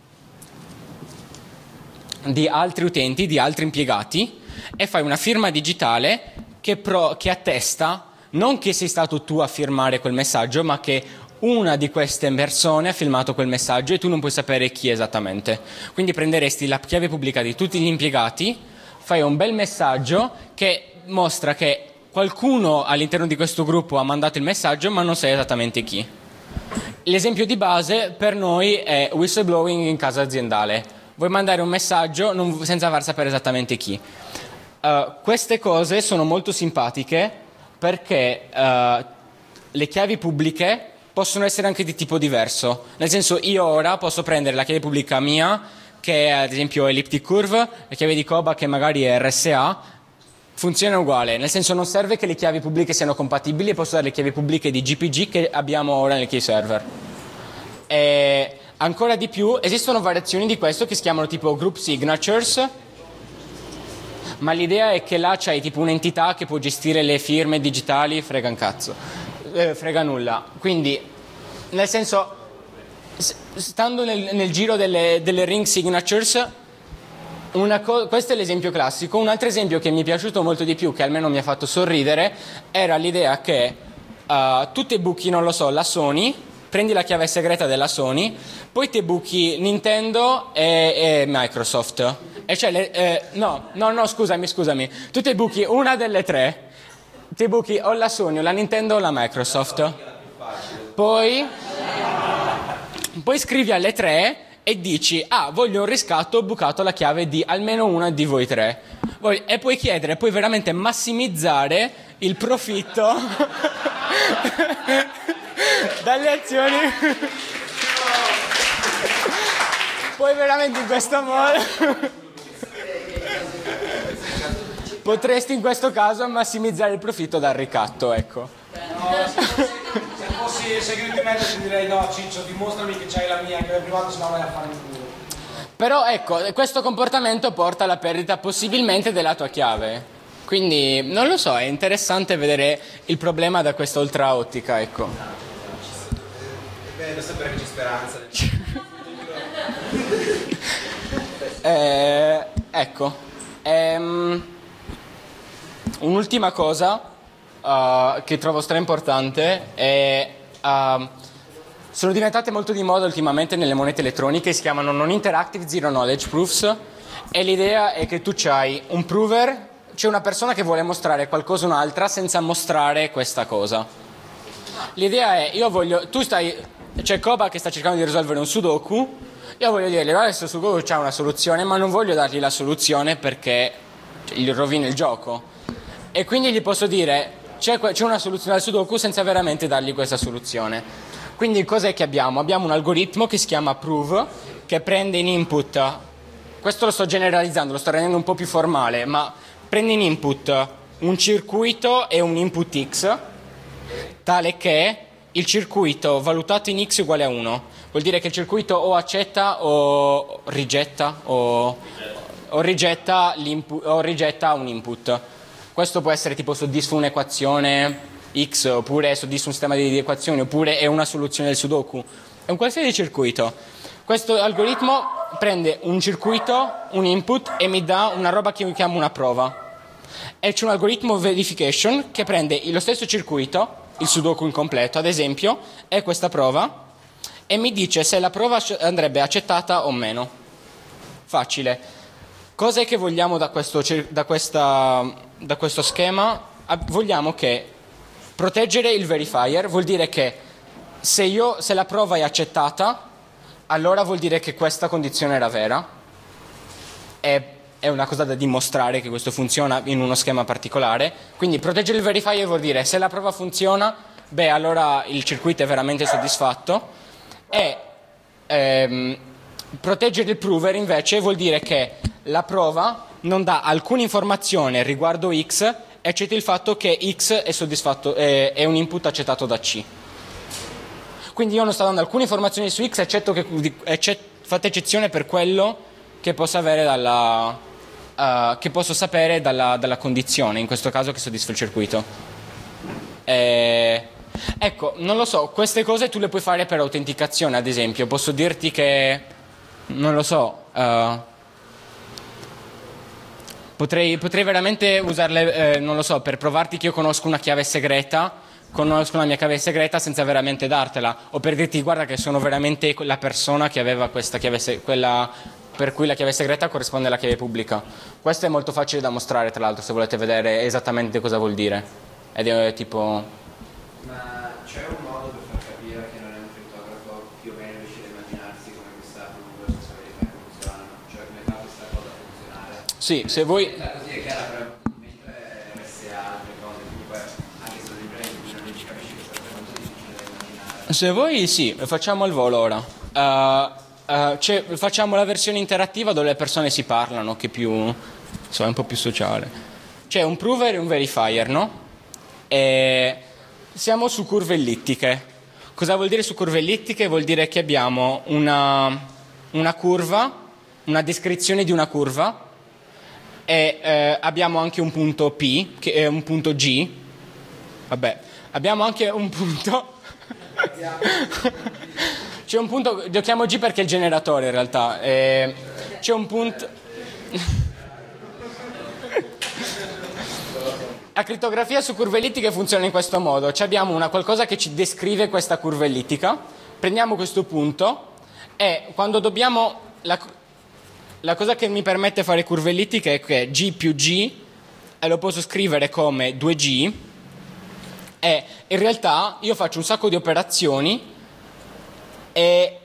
Speaker 1: di altri utenti, di altri impiegati, e fai una firma digitale che attesta non che sei stato tu a firmare quel messaggio, ma che una di queste persone ha firmato quel messaggio e tu non puoi sapere chi esattamente. Quindi prenderesti la chiave pubblica di tutti gli impiegati, fai un bel messaggio che mostra che qualcuno all'interno di questo gruppo ha mandato il messaggio, ma non sai esattamente chi. L'esempio di base per noi è whistleblowing in casa aziendale. Vuoi mandare un messaggio senza far sapere esattamente chi. Queste cose sono molto simpatiche perché le chiavi pubbliche possono essere anche di tipo diverso. Nel senso, io ora posso prendere la chiave pubblica mia, che è ad esempio elliptic curve, la chiave di Koba che magari è RSA, funziona uguale. Nel senso, non serve che le chiavi pubbliche siano compatibili, posso dare le chiavi pubbliche di GPG che abbiamo ora nel key server. E ancora di più, esistono variazioni di questo che si chiamano tipo group signatures, ma l'idea è che là c'hai tipo un'entità che può gestire le firme digitali, frega un cazzo. Frega nulla. Quindi, nel senso, stando nel giro delle ring signatures, questo è l'esempio classico. Un altro esempio che mi è piaciuto molto di più, che almeno mi ha fatto sorridere, era l'idea che tu te buchi, non lo so, la Sony, prendi la chiave segreta della Sony, poi te buchi Nintendo e Microsoft, e cioè no, scusami, tu te buchi una delle tre. Ti buchi o la Sony o la Nintendo o la Microsoft, poi scrivi alle tre e dici: voglio un riscatto, ho bucato la chiave di almeno una di voi tre, e puoi veramente massimizzare il profitto dalle azioni. Puoi veramente in questo modo potresti in questo caso massimizzare il profitto dal ricatto, ecco.
Speaker 4: Se fossi segretamente ti direi: no, Ciccio, dimostrami che c'hai la mia chiave privata, se no vai a fare in culo.
Speaker 1: Però ecco, questo comportamento porta alla perdita possibilmente della tua chiave. Quindi non lo so, è interessante vedere il problema da questa ultra ottica, ecco.
Speaker 9: È bello sapere che c'è speranza.
Speaker 1: Ecco. Un'ultima cosa che trovo stra importante è sono diventate molto di moda ultimamente nelle monete elettroniche, si chiamano non interactive zero knowledge proofs, e l'idea è che tu c'hai un prover, c'è una persona che vuole mostrare qualcosa a un'altra senza mostrare questa cosa. L'idea è: c'è Koba che sta cercando di risolvere un sudoku, io voglio dirgli: guarda, questo sudoku c'ha una soluzione, ma non voglio dargli la soluzione perché gli rovina il gioco. E quindi gli posso dire: c'è una soluzione al Sudoku senza veramente dargli questa soluzione. Quindi cos'è che abbiamo? Abbiamo un algoritmo che si chiama prove, che prende in input, questo lo sto generalizzando, lo sto rendendo un po' più formale, ma prende in input un circuito e un input x, tale che il circuito valutato in x uguale a 1. Vuol dire che il circuito o accetta o rigetta o rigetta un input. Questo può essere tipo soddisfa un'equazione x, oppure soddisfa un sistema di equazioni, oppure è una soluzione del Sudoku. È un qualsiasi circuito. Questo algoritmo prende un circuito, un input, e mi dà una roba che io chiamo una prova. E c'è un algoritmo verification che prende lo stesso circuito, il Sudoku incompleto, ad esempio, è questa prova, e mi dice se la prova andrebbe accettata o meno. Facile. Cos'è che vogliamo da questo schema? Vogliamo che proteggere il verifier vuol dire che se la prova è accettata, allora vuol dire che questa condizione era vera. È una cosa da dimostrare che questo funziona in uno schema particolare. Quindi proteggere il verifier vuol dire se la prova funziona, beh, allora il circuito è veramente soddisfatto. E proteggere il prover invece vuol dire che la prova non dà alcuna informazione riguardo x, eccetto il fatto che x è soddisfatto, è un input accettato da c. Quindi io non sto dando alcune informazioni su x, eccetto che fate eccezione per quello che posso avere che posso sapere dalla condizione, in questo caso che soddisfa il circuito. Ecco, non lo so, queste cose tu le puoi fare per autenticazione, ad esempio. Posso dirti che, non lo so, potrei veramente usarle, non lo so, per provarti che io conosco una chiave segreta, conosco la mia chiave segreta senza veramente dartela, o per dirti guarda che sono veramente la persona che aveva questa chiave quella per cui la chiave segreta corrisponde alla chiave pubblica. Questo è molto facile da mostrare, tra l'altro, se volete vedere esattamente cosa vuol dire. Ed è tipo...
Speaker 9: Ma c'è un modo per far capire che non è un crittografo più o meno riuscire a immaginarsi come questa verità funzionano? Cioè come fa questa cosa a funzionare?
Speaker 1: Sì, se voi...
Speaker 9: Così è chiara, però mentre RSA, altre cose, comunque anche se lo riprendi non ci capisci che sarebbe molto difficile da immaginare.
Speaker 1: Se vuoi sì, facciamo al volo ora. Facciamo la versione interattiva dove le persone si parlano, che più, insomma, è un po' più sociale. C'è un prover e un verifier, no? E siamo su curve ellittiche. Cosa vuol dire su curve ellittiche? Vuol dire che abbiamo una curva, una descrizione di una curva, e abbiamo anche un punto P, che è un punto G. Vabbè, abbiamo anche un punto... C'è un punto, lo chiamo G perché è il generatore in realtà. C'è un punto... La crittografia su curve ellittiche funziona in questo modo. Abbiamo qualcosa che ci descrive questa curva ellittica, prendiamo questo punto e quando dobbiamo... La cosa che mi permette di fare curve ellittiche è che G più G, e lo posso scrivere come 2G, e in realtà io faccio un sacco di operazioni e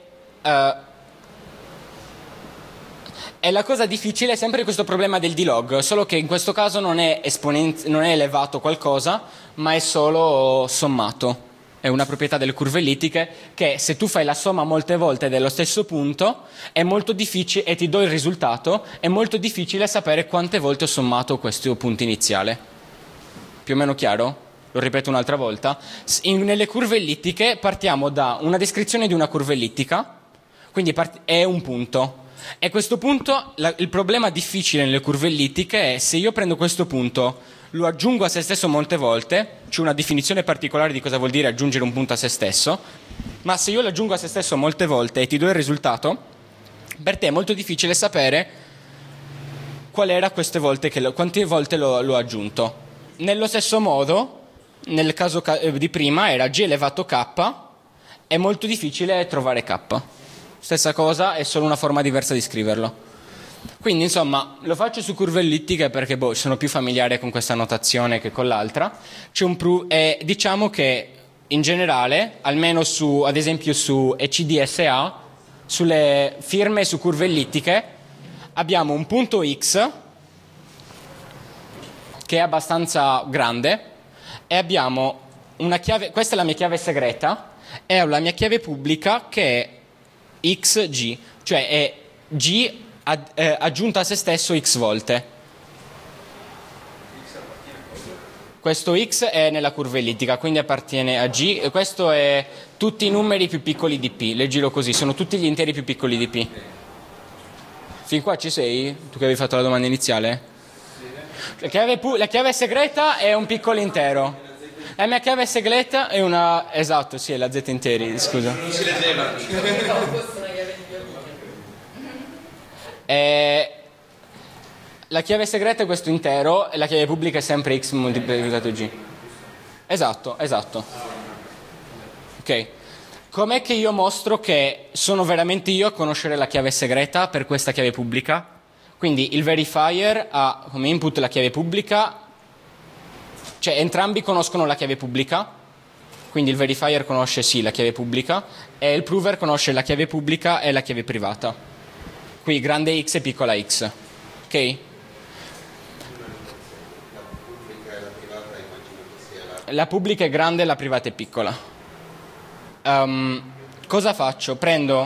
Speaker 1: la cosa difficile è sempre questo problema del D-log, solo che in questo caso non è elevato qualcosa, ma è solo sommato. È una proprietà delle curve ellittiche che se tu fai la somma molte volte dello stesso punto è molto difficile, e ti do il risultato, è molto difficile sapere quante volte ho sommato questo punto iniziale. Più o meno chiaro? Lo ripeto un'altra volta. Nelle curve ellittiche partiamo da una descrizione di una curva ellittica, quindi è un punto. E questo punto, il problema difficile nelle curve ellittiche è se io prendo questo punto, lo aggiungo a se stesso molte volte, c'è una definizione particolare di cosa vuol dire aggiungere un punto a se stesso, ma se io lo aggiungo a se stesso molte volte e ti do il risultato, per te è molto difficile sapere qual era quante volte l'ho aggiunto. Nello stesso modo, nel caso di prima era G elevato K, è molto difficile trovare K. Stessa cosa, è solo una forma diversa di scriverlo. Quindi insomma lo faccio su curve ellittiche perché sono più familiare con questa notazione che con l'altra. E diciamo che in generale, almeno ad esempio su ECDSA, sulle firme su curve ellittiche abbiamo un punto X che è abbastanza grande e abbiamo una chiave, questa è la mia chiave segreta, e ho la mia chiave pubblica che è xg, cioè è g aggiunta a se stesso x volte. Questo x è nella curva ellittica, quindi appartiene a g, e questo è tutti i numeri più piccoli di p, leggilo così, sono tutti gli interi più piccoli di p. Fin qua ci sei? Tu che avevi fatto la domanda iniziale? La chiave segreta è un piccolo intero. La mia chiave segreta è una... Esatto, sì, è la z interi, scusa.
Speaker 9: Non si leggeva.
Speaker 1: La chiave segreta è questo intero e la chiave pubblica è sempre x moltiplicato g. Esatto. Ok. Com'è che io mostro che sono veramente io a conoscere la chiave segreta per questa chiave pubblica? Quindi il verifier ha come input la chiave pubblica, cioè entrambi conoscono la chiave pubblica, quindi il verifier conosce sì la chiave pubblica e il prover conosce la chiave pubblica e la chiave privata. Qui grande x e piccola x. Ok? La pubblica è grande e la privata è piccola. Cosa faccio? Prendo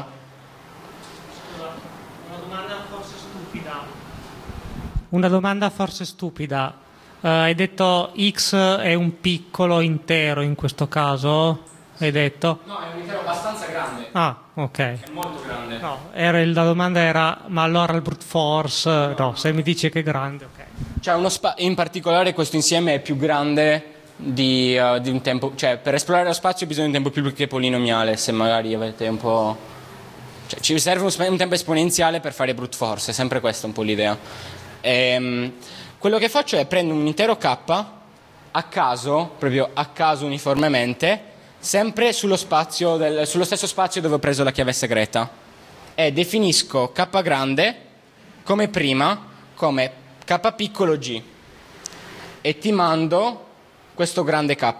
Speaker 10: una domanda forse stupida. Hai detto x è un piccolo intero in questo caso? Hai detto?
Speaker 1: No, è un intero abbastanza grande.
Speaker 10: Ah, ok.
Speaker 1: È molto grande.
Speaker 10: No, la domanda era, ma allora il brute force? No, se mi dici che è grande, ok.
Speaker 1: Cioè in particolare questo insieme è più grande di un tempo, cioè per esplorare lo spazio bisogna un tempo più che polinomiale, se magari avete un po', cioè ci serve un tempo esponenziale per fare brute force, è sempre questa un po' l'idea. Quello che faccio è prendo un intero k a caso, proprio a caso uniformemente, sempre sullo stesso spazio dove ho preso la chiave segreta, e definisco k grande come prima come k piccolo g e ti mando questo grande K.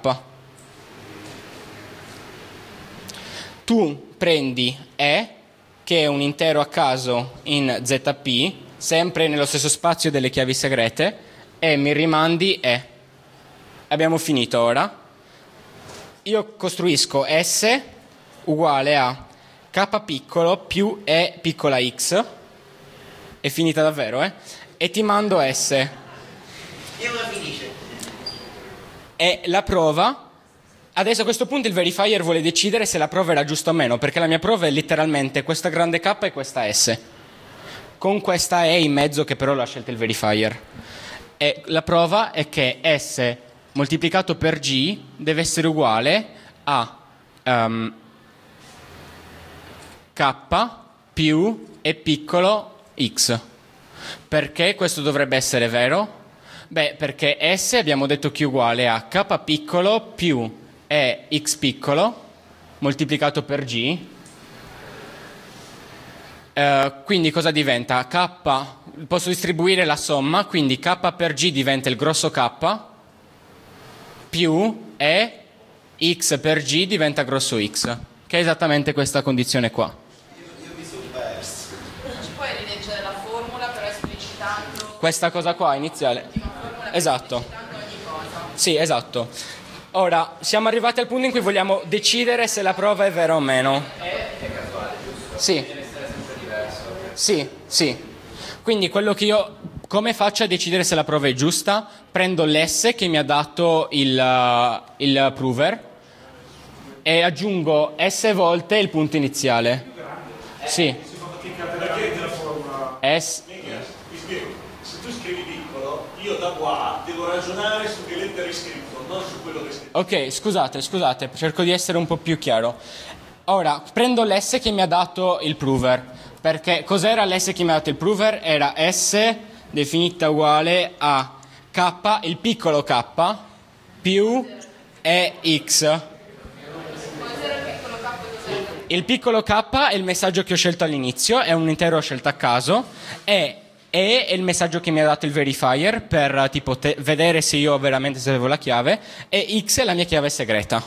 Speaker 1: Tu prendi E, che è un intero a caso in ZP, sempre nello stesso spazio delle chiavi segrete, e mi rimandi E. Abbiamo finito ora. Io costruisco S uguale a K piccolo più E piccola x. È finita davvero, e ti mando S.
Speaker 9: E ora finisce.
Speaker 1: E la prova, adesso a questo punto il verifier vuole decidere se la prova era giusta o meno, perché la mia prova è letteralmente questa grande K e questa S, con questa E in mezzo che però l'ha scelta il verifier. E la prova è che S moltiplicato per G deve essere uguale a K più E piccolo X. Perché questo dovrebbe essere vero? Beh, perché S abbiamo detto che è uguale a K piccolo più E X piccolo moltiplicato per G. Quindi cosa diventa? K, posso distribuire la somma, quindi K per G diventa il grosso K più E X per G diventa grosso X, che è esattamente questa condizione qua.
Speaker 7: Io mi sono perso.
Speaker 11: Non ci puoi rileggere la formula però esplicitando
Speaker 1: Questa cosa qua iniziale. Esatto. Sì, esatto. Ora, siamo arrivati al punto in cui vogliamo decidere se la prova è vera o meno.
Speaker 2: È casuale, giusto?
Speaker 1: Sì.
Speaker 2: Deve essere sempre diverso.
Speaker 1: Sì. Quindi quello che io... Come faccio a decidere se la prova è giusta? Prendo l'S che mi ha dato il prover e aggiungo S volte il punto iniziale. Sì. S...
Speaker 12: Mi spiego, se tu scrivi piccolo, io da qua devo ragionare su che lettera hai scritto, non su quello che hai scritto.
Speaker 1: Ok, scusate, cerco di essere un po' più chiaro. Ora, prendo l'S che mi ha dato il prover, perché cos'era l'S che mi ha dato il prover? Era S definita uguale a K, il piccolo K, più EX. Il piccolo K è il messaggio che ho scelto all'inizio, è un intero scelto a caso, e E è il messaggio che mi ha dato il verifier per tipo vedere se io veramente sapevo la chiave, e X è la mia chiave segreta.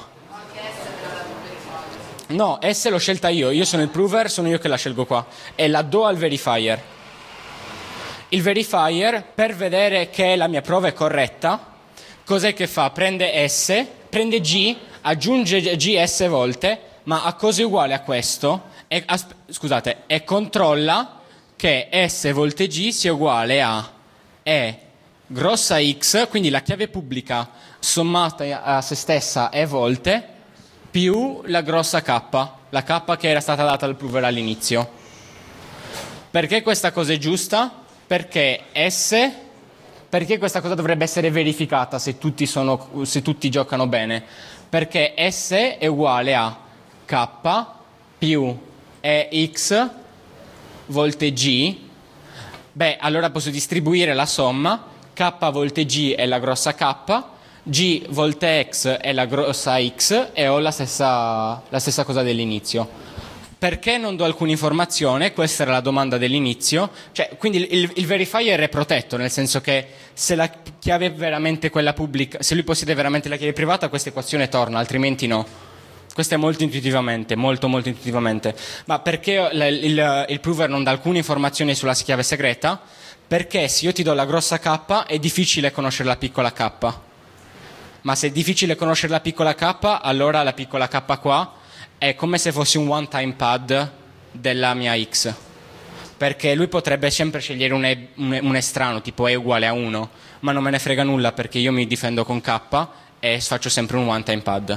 Speaker 1: No, S l'ho scelta io sono il prover, sono io che la scelgo qua, e la do al verifier. Il verifier, per vedere che la mia prova è corretta, cos'è che fa? Prende S, prende G, aggiunge G S volte, ma a cose uguali a questo, e controlla che S volte G sia uguale a E grossa X, quindi la chiave pubblica sommata a se stessa E volte, più la grossa K, la K che era stata data dal prover all'inizio. Perché questa cosa è giusta? Perché questa cosa dovrebbe essere verificata se tutti giocano bene? Perché S è uguale a K più EX volte G. Beh, allora posso distribuire la somma. K volte G è la grossa K, G volte X è la grossa X e ho la stessa cosa dell'inizio. Perché non do alcuna informazione? Questa era la domanda dell'inizio. Quindi il verifier è protetto, nel senso che se la chiave è veramente quella pubblica, se lui possiede veramente la chiave privata, questa equazione torna, altrimenti no. Questo è molto intuitivamente, molto intuitivamente. Ma perché il prover non dà alcuna informazione sulla chiave segreta? Perché se io ti do la grossa K è difficile conoscere la piccola K. Ma se è difficile conoscere la piccola K, allora la piccola K qua è come se fosse un one time pad della mia X. Perché lui potrebbe sempre scegliere un estraneo, tipo E uguale a 1, ma non me ne frega nulla perché io mi difendo con K e faccio sempre un one time pad.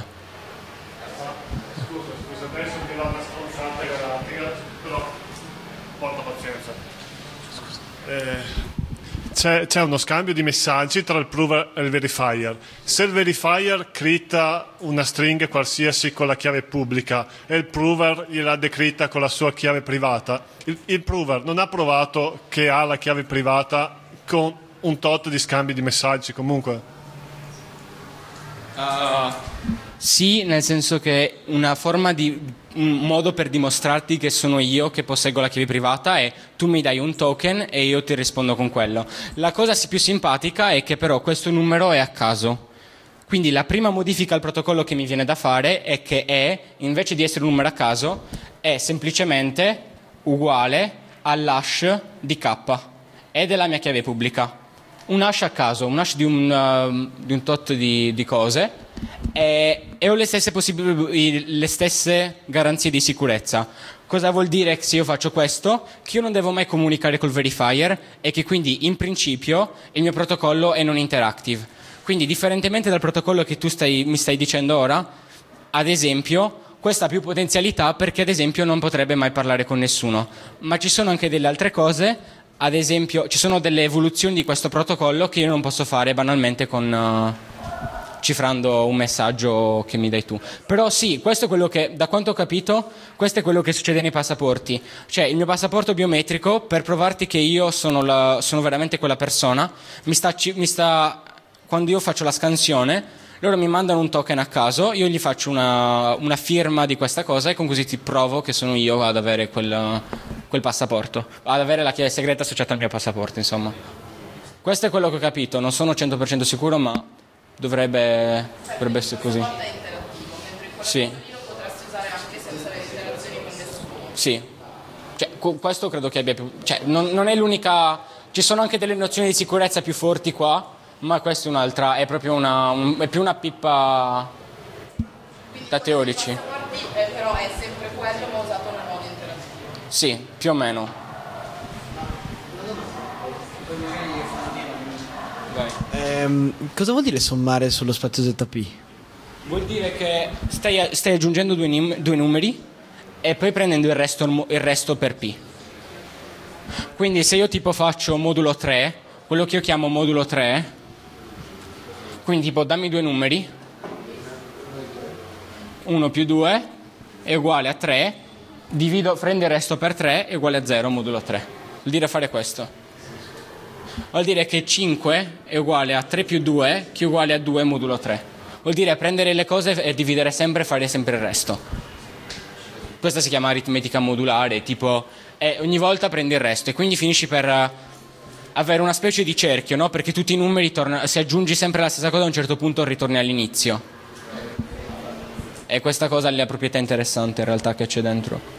Speaker 12: Scusa, adesso ti do una stronzata galattica, però porta pazienza.
Speaker 13: C'è uno scambio di messaggi tra il prover e il verifier. Se il verifier crita una stringa qualsiasi con la chiave pubblica e il prover gliela decritta con la sua chiave privata, il prover non ha provato che ha la chiave privata con un tot di scambi di messaggi comunque?
Speaker 1: Sì, nel senso che un modo per dimostrarti che sono io che posseggo la chiave privata è tu mi dai un token e io ti rispondo con quello. La cosa più simpatica è che però questo numero è a caso. Quindi la prima modifica al protocollo che mi viene da fare è che E, invece di essere un numero a caso, è semplicemente uguale all'hash di K. E della mia chiave pubblica. Un hash a caso, un hash di un tot di cose e ho le stesse garanzie di sicurezza. Cosa vuol dire se io faccio questo? Che io non devo mai comunicare col verifier e che quindi in principio il mio protocollo è non interactive. Quindi differentemente dal protocollo che tu mi stai dicendo ora, ad esempio, questa ha più potenzialità perché ad esempio non potrebbe mai parlare con nessuno. Ma ci sono anche delle altre cose. Ad esempio, ci sono delle evoluzioni di questo protocollo che io non posso fare banalmente cifrando un messaggio che mi dai tu. Però sì, questo è quello che, da quanto ho capito, questo è quello che succede nei passaporti. Cioè, il mio passaporto biometrico, per provarti che io sono veramente quella persona, quando io faccio la scansione, loro mi mandano un token a caso, io gli faccio una firma di questa cosa e con così ti provo che sono io ad avere quel passaporto, ad avere la chiave segreta associata al mio passaporto, insomma. Questo è quello che ho capito, non sono 100% sicuro, ma dovrebbe essere così. Sì.
Speaker 11: Potresti usare anche senza le interazioni con nessuno.
Speaker 1: Sì. Cioè, questo credo che abbia più... Cioè, non è l'unica... Ci sono anche delle nozioni di sicurezza più forti qua, ma questa è un'altra, è proprio è più una pippa da teorici.
Speaker 11: Però è sempre quello, ma usato nel modo interattivo.
Speaker 1: Sì, più o meno.
Speaker 14: Cosa vuol dire sommare sullo spazio ZP?
Speaker 1: Vuol dire che stai aggiungendo due numeri e poi prendendo il resto per P. Quindi se io tipo faccio modulo 3, quello che io chiamo modulo 3, quindi tipo dammi due numeri, 1 più 2 è uguale a 3, prendo il resto per 3 è uguale a 0 modulo 3. Vuol dire fare questo. Vuol dire che 5 è uguale a 3 più 2 che è uguale a 2 modulo 3. Vuol dire prendere le cose e dividere sempre e fare sempre il resto. Questa si chiama aritmetica modulare, tipo ogni volta prendi il resto e quindi finisci per avere una specie di cerchio, no? Perché tutti i numeri se aggiungi sempre la stessa cosa a un certo punto ritorni all'inizio. E questa cosa è la proprietà interessante in realtà che c'è dentro.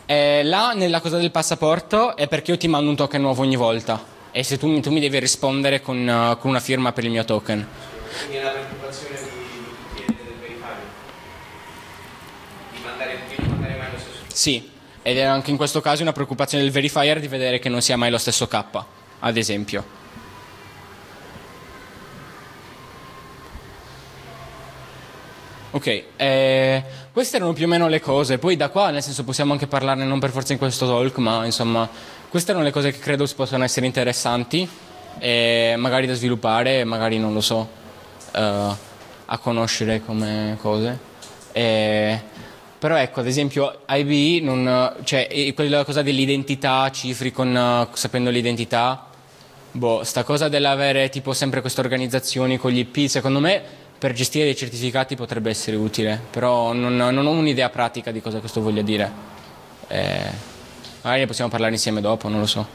Speaker 1: Là, nella cosa del passaporto, è perché io ti mando un token nuovo ogni volta. E se tu mi devi rispondere con una firma per il mio token.
Speaker 2: Quindi è la preoccupazione di del verifier. Di mandare mai lo stesso.
Speaker 1: Sì, ed è anche in questo caso una preoccupazione del verifier di vedere che non sia mai lo stesso K, ad esempio. Ok, queste erano più o meno le cose, poi da qua nel senso possiamo anche parlarne non per forza in questo talk, ma insomma queste erano le cose che credo possano essere interessanti e magari da sviluppare, magari non lo so, a conoscere come cose. Però ecco, ad esempio IB, cioè quella cosa dell'identità, cifri sapendo l'identità, sta cosa dell'avere tipo sempre queste organizzazioni con gli IP, secondo me per gestire dei certificati potrebbe essere utile, però non ho un'idea pratica di cosa questo voglia dire. Magari ne possiamo parlare insieme dopo, non lo so.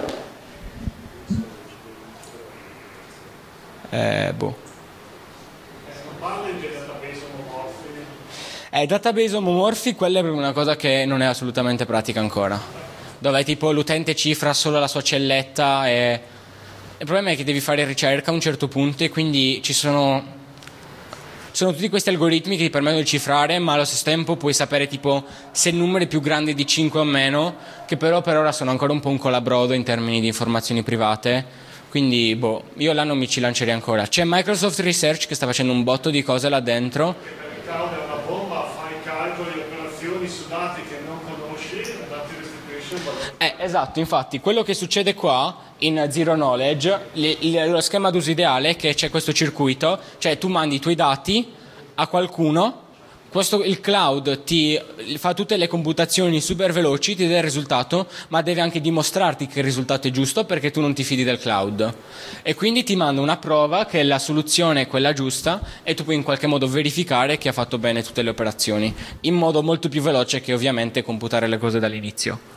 Speaker 12: Non parla di database omomorfi?
Speaker 1: Database omomorfi, quella è proprio una cosa che non è assolutamente pratica ancora, dove tipo l'utente cifra solo la sua celletta e il problema è che devi fare ricerca a un certo punto e quindi ci sono tutti questi algoritmi che ti permettono di cifrare, ma allo stesso tempo puoi sapere tipo se il numero è più grande di 5 o meno, che però per ora sono ancora un po' un colabrodo in termini di informazioni private, quindi io là non mi ci lancerei ancora. C'è Microsoft Research che sta facendo un botto di cose là dentro.
Speaker 12: Perché per cloud è una bomba, fai calcoli, operazioni su dati che non conosci, dati restitution.
Speaker 1: Esatto, infatti quello che succede qua in Zero Knowledge, lo schema d'uso ideale è che c'è questo circuito, cioè tu mandi i tuoi dati a qualcuno, il cloud ti fa tutte le computazioni super veloci, ti dà il risultato, ma deve anche dimostrarti che il risultato è giusto perché tu non ti fidi del cloud. E quindi ti manda una prova che la soluzione è quella giusta e tu puoi in qualche modo verificare che ha fatto bene tutte le operazioni, in modo molto più veloce che ovviamente computare le cose dall'inizio.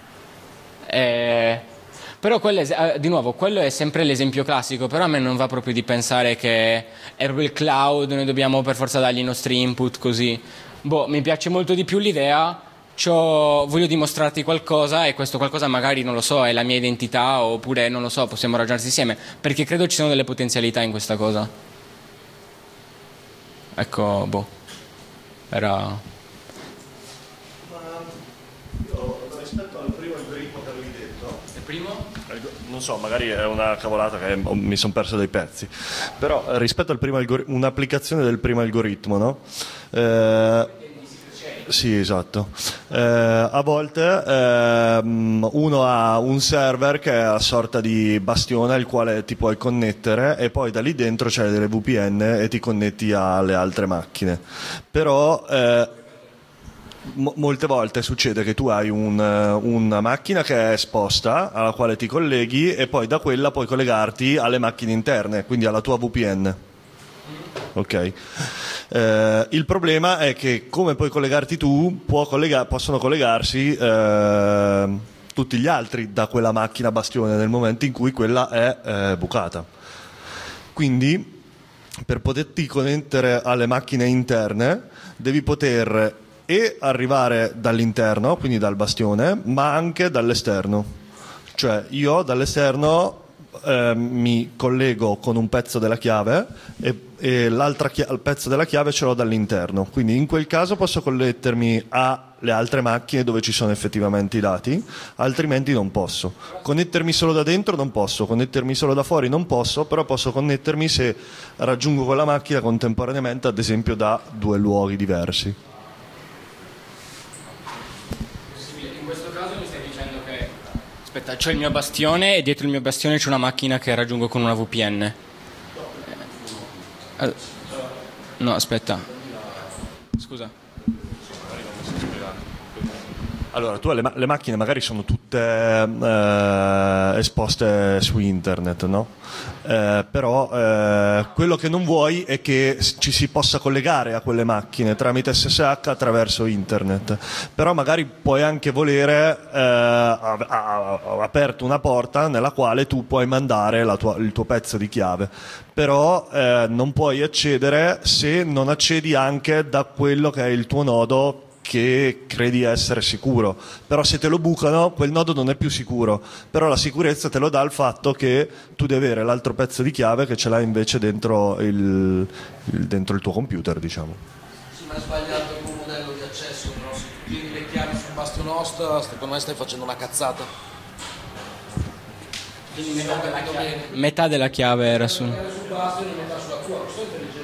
Speaker 1: Però di nuovo, quello è sempre l'esempio classico, però a me non va proprio di pensare che è proprio il cloud, noi dobbiamo per forza dargli i nostri input così. Mi piace molto di più l'idea, voglio dimostrarti qualcosa e questo qualcosa magari, non lo so, è la mia identità oppure, non lo so, possiamo ragionarsi insieme, perché credo ci siano delle potenzialità in questa cosa. Ecco, era...
Speaker 15: Non so, magari è una cavolata che mi sono perso dei pezzi, però rispetto al primo un'applicazione del primo algoritmo, no? Sì, esatto. A volte uno ha un server che è a sorta di bastione al quale ti puoi connettere e poi da lì dentro c'è delle VPN e ti connetti alle altre macchine. Però molte volte succede che tu hai una macchina che è esposta alla quale ti colleghi e poi da quella puoi collegarti alle macchine interne, quindi alla tua VPN. Ok. Il problema è che come puoi collegarti tu, possono collegarsi tutti gli altri da quella macchina bastione nel momento in cui quella è bucata. Quindi per poterti connettere alle macchine interne devi poter arrivare dall'interno, quindi dal bastione, ma anche dall'esterno. Cioè io dall'esterno mi collego con un pezzo della chiave e il pezzo della chiave ce l'ho dall'interno, quindi in quel caso posso connettermi alle altre macchine dove ci sono effettivamente i dati, altrimenti non posso. Connettermi solo da dentro non posso, connettermi solo da fuori non posso, però posso connettermi se raggiungo quella macchina contemporaneamente, ad esempio da 2 luoghi diversi.
Speaker 1: Aspetta, c'ho il mio bastione e dietro il mio bastione c'è una macchina che raggiungo con una VPN. No, aspetta. Scusa.
Speaker 15: Allora, tu le macchine magari sono tutte esposte su internet, no? Però quello che non vuoi è che ci si possa collegare a quelle macchine tramite SSH attraverso internet. Però magari puoi anche volere aperto una porta nella quale tu puoi mandare il tuo pezzo di chiave. Però non puoi accedere se non accedi anche da quello che è il tuo nodo che credi essere sicuro, però se te lo bucano quel nodo non è più sicuro, però la sicurezza te lo dà il fatto che tu devi avere l'altro pezzo di chiave che ce l'hai invece dentro il tuo computer, diciamo.
Speaker 4: Sì, ma è sbagliato il modello di accesso, però se tu tieni le chiavi sul bastion host, secondo me stai facendo una cazzata. Quindi
Speaker 1: Metà della chiave era su.
Speaker 4: sul bastion e metà sulla tua, questo è intelligente.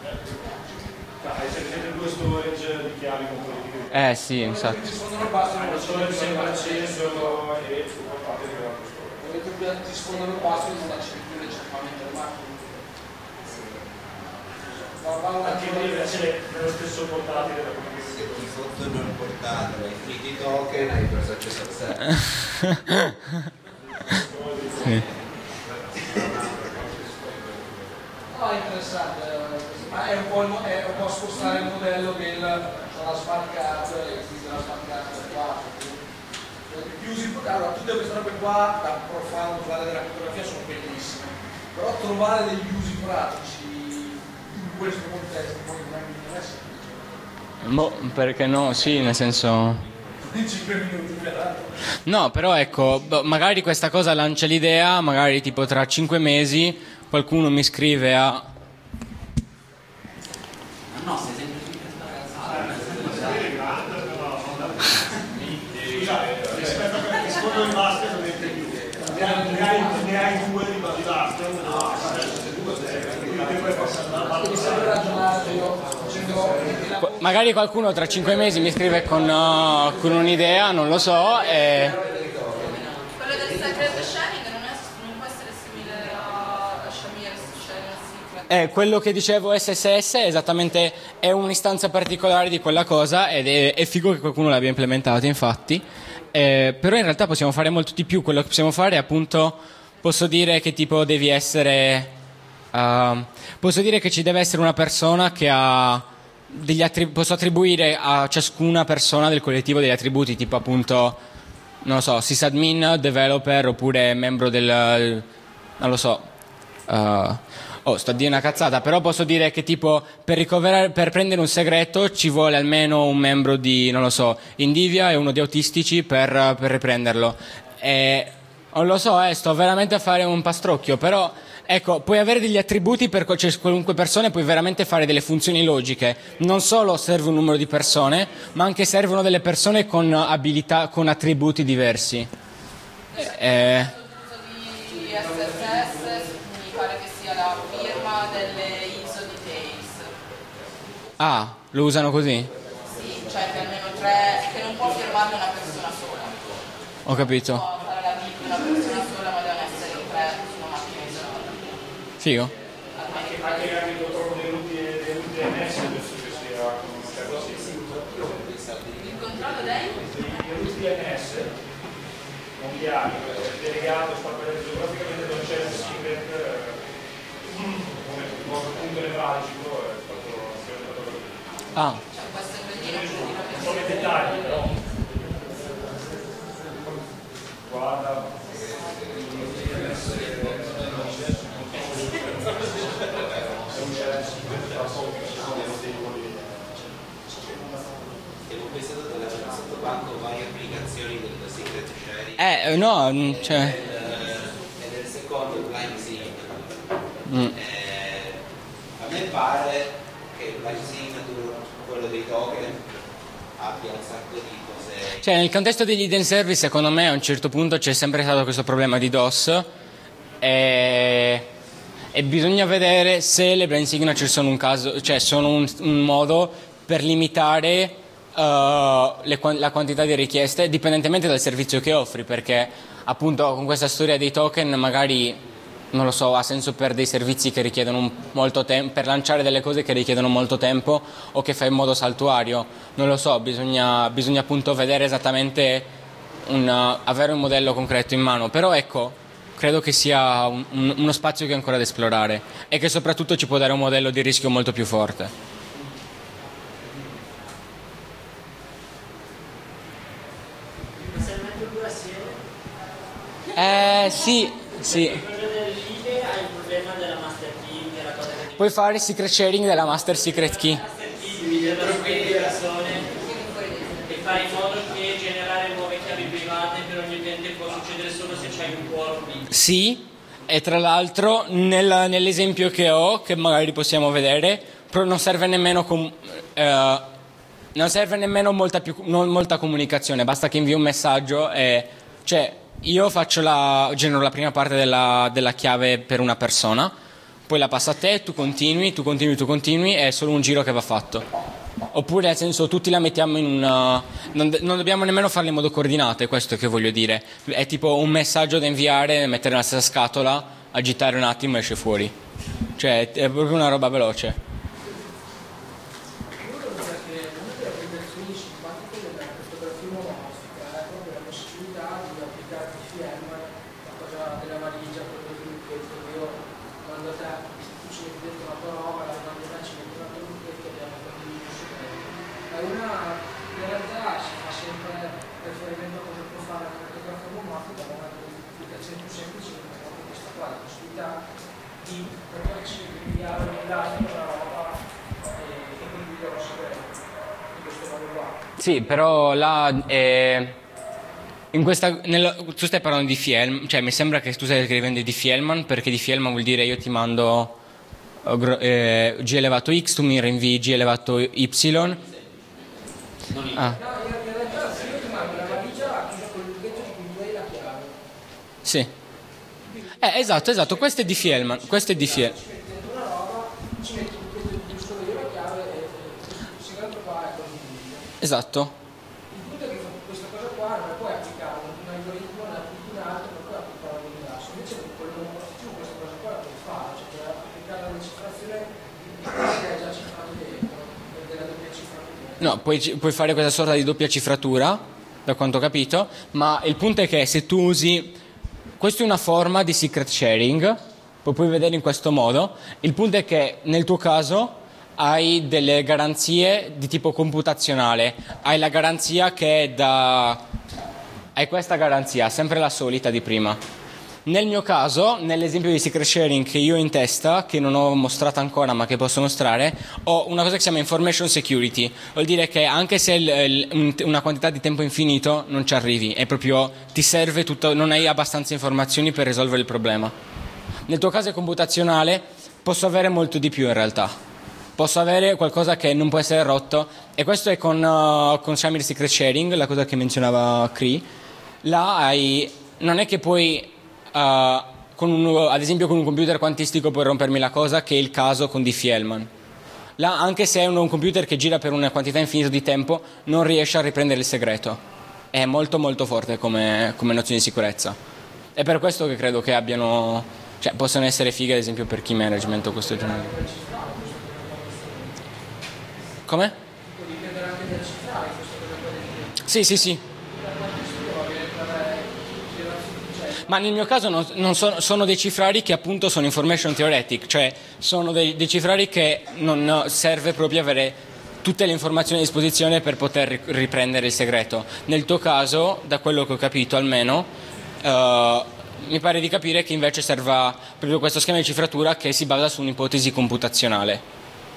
Speaker 12: Se vedete due storage di chiavi con quelli di
Speaker 1: Sì, esatto.
Speaker 4: Sfondano il bastion e
Speaker 12: il storage sempre acceso e fa parte di quella
Speaker 4: ti sfondano il bastion e non accendi più legittimamente le macchine.
Speaker 12: anche deve essere nello stesso portatile da come
Speaker 9: se ti fottono il portatile, hai finito i token, hai perso accesso al server.
Speaker 1: Sì.
Speaker 4: No, è interessante, ma è un po' spostare il modello della smart card e quindi della smart card qua. Allora, tutte queste robe qua da profano fare della crittografia sono bellissime, però trovare degli usi pratici in questo contesto poi non è semplice.
Speaker 1: Perché no? Sì, nel senso...
Speaker 4: In 5 minuti per
Speaker 1: No, però ecco, magari questa cosa lancia l'idea, magari tipo tra 5 mesi qualcuno mi scrive a...
Speaker 3: No, sei sempre qui per
Speaker 12: rispetto a quello che secondo il master ne hai due di master,
Speaker 1: Magari qualcuno tra 5 mesi mi scrive con un'idea, non lo so, e...
Speaker 11: Quello del secret sharing non può essere simile a Shamir sharing secret.
Speaker 1: Quello che dicevo SSS esattamente è un'istanza particolare di quella cosa ed è figo che qualcuno l'abbia implementato, infatti. Però in realtà possiamo fare molto di più. Quello che possiamo fare è appunto, posso dire che tipo devi essere... posso dire che ci deve essere una persona che ha posso attribuire a ciascuna persona del collettivo degli attributi, tipo appunto, non lo so, sysadmin, developer oppure membro del... non lo so... sto a dire una cazzata, però posso dire che tipo per prendere un segreto ci vuole almeno un membro di, non lo so, Indivia e uno di autistici per riprenderlo. Non lo so, sto veramente a fare un pastrocchio, però ecco, puoi avere degli attributi per qualunque persona e puoi veramente fare delle funzioni logiche. Non solo serve un numero di persone, ma anche servono delle persone con abilità, con attributi diversi.
Speaker 11: Di SSS mi pare che sia la firma delle ISO details.
Speaker 1: Ah, lo usano così?
Speaker 11: Sì, cioè che almeno 3, che non può firmarne una persona sola.
Speaker 1: Ho capito.
Speaker 11: Può fare la VIP una persona sola, ma devono essere in 3 su una macchina isolata.
Speaker 1: Figo.
Speaker 12: anche il controllo dell'UTMS penso che sia così.
Speaker 11: Il controllo
Speaker 12: dell'UTMS mondiale delegato geograficamente dove c'è il secret come punto nevralgico è stato non so i dettagli, però guarda
Speaker 9: pensato di aver sotto banco varie applicazioni del secret sharing
Speaker 1: no, cioè...
Speaker 9: e del secondo Blind Sign. A me pare che Blind Signature, quello dei token, abbia un sacco di cose.
Speaker 1: Cioè, nel contesto degli hidden service, secondo me a un certo punto c'è sempre stato questo problema di DOS e bisogna vedere se le blind signature sono un caso, cioè sono un modo per limitare la quantità di richieste dipendentemente dal servizio che offri, perché appunto con questa storia dei token magari, non lo so, ha senso per dei servizi che richiedono molto tempo, per lanciare delle cose che richiedono molto tempo o che fai in modo saltuario, non lo so, bisogna appunto vedere esattamente, avere un modello concreto in mano, però ecco, credo che sia uno spazio che è ancora da esplorare e che soprattutto ci può dare un modello di rischio molto più forte. Sì. Puoi fare secret sharing della master secret key.
Speaker 3: fai in modo che generare nuove chiavi private per ogni utente può succedere solo se c'hai un quorum di...
Speaker 1: Sì, e tra l'altro nell'esempio che ho, che magari possiamo vedere, non serve nemmeno molta comunicazione, basta che invii un messaggio e cioè io genero la prima parte della chiave per una persona, poi la passo a te, tu continui, è solo un giro che va fatto. Oppure nel senso tutti la mettiamo in una... Non dobbiamo nemmeno farla in modo coordinato, è questo che voglio dire. È tipo un messaggio da inviare, mettere nella stessa scatola, agitare un attimo e esce fuori. Cioè è proprio una roba veloce. Sì, però là tu stai parlando di Fielman, cioè mi sembra che tu stai scrivendo di Fielman, perché di Fielman vuol dire io ti mando g elevato x, tu mi rinvii g elevato y. Sì. Esatto, questo è di Fielman, Esatto.
Speaker 4: Il punto è che questa cosa qua non puoi applicare un algoritmo, un altro, non puoi applicare un diverso. Invece questa cosa qua la puoi fare, cioè per applicare la decifrazione è già cifrato dentro, della doppia cifratura.
Speaker 1: No, puoi fare questa sorta di doppia cifratura, da quanto ho capito, ma il punto è che se tu usi... Questa è una forma di secret sharing, puoi vedere in questo modo. Il punto è che nel tuo caso hai delle garanzie di tipo computazionale, hai la garanzia che hai questa garanzia, sempre la solita di prima. Nel mio caso, nell'esempio di secret sharing che io ho in testa, che non ho mostrato ancora ma che posso mostrare, ho una cosa che si chiama information security, vuol dire che anche se una quantità di tempo infinito non ci arrivi, è proprio ti serve tutto, non hai abbastanza informazioni per risolvere il problema. Nel tuo caso è computazionale, posso avere molto di più in realtà. Posso avere qualcosa che non può essere rotto, e questo è con Shamir Secret Sharing, la cosa che menzionava Cree. Là non è che puoi, ad esempio con un computer quantistico puoi rompermi la cosa, che è il caso con Diffie-Hellman. Là, anche se è un computer che gira per una quantità infinita di tempo, non riesce a riprendere il segreto. È molto molto forte come nozione di sicurezza. È per questo che credo che possono essere fighe, ad esempio per key management o questo genere. Come? Sì. Ma nel mio caso non sono dei cifrari che appunto sono information theoretic, cioè sono dei cifrari che non serve proprio avere tutte le informazioni a disposizione per poter riprendere il segreto. Nel tuo caso, da quello che ho capito almeno, mi pare di capire che invece serva proprio questo schema di cifratura che si basa su un'ipotesi computazionale.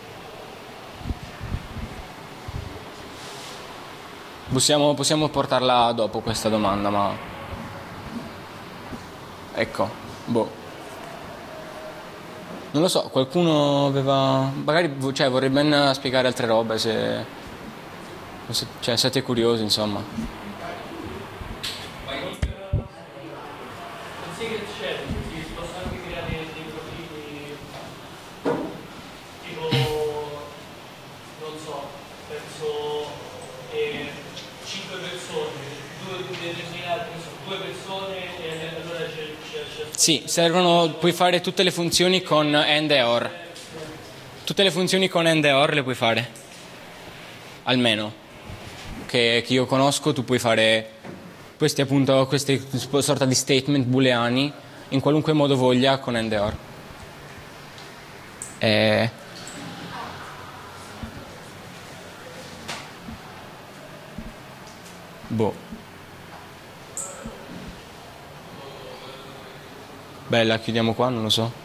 Speaker 1: Possiamo portarla dopo questa domanda, ma ecco, non lo so, qualcuno aveva magari vorrei ben spiegare altre robe se siete curiosi, insomma. Sì, puoi fare tutte le funzioni con AND e OR. Tutte le funzioni con AND e OR le puoi fare. Almeno. Che io conosco, tu puoi fare queste sorta di statement booleani in qualunque modo voglia con AND e OR. Bella, chiudiamo qua, non lo so.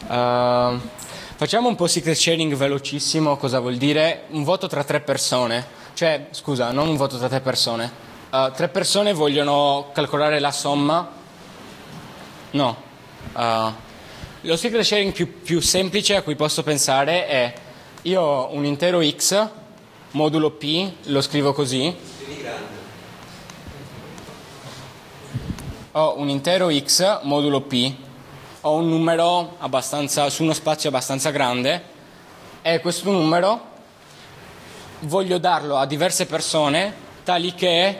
Speaker 1: Facciamo un po' secret sharing velocissimo. Cosa vuol dire? Un voto tra 3 persone. Cioè, scusa, non un voto tra 3 persone. 3 persone vogliono calcolare la somma. No. Lo secret sharing più semplice a cui posso pensare è: io ho un intero x modulo p, lo scrivo così. Ho un intero x modulo p, ho un numero abbastanza, su uno spazio abbastanza grande, e questo numero voglio darlo a diverse persone tali che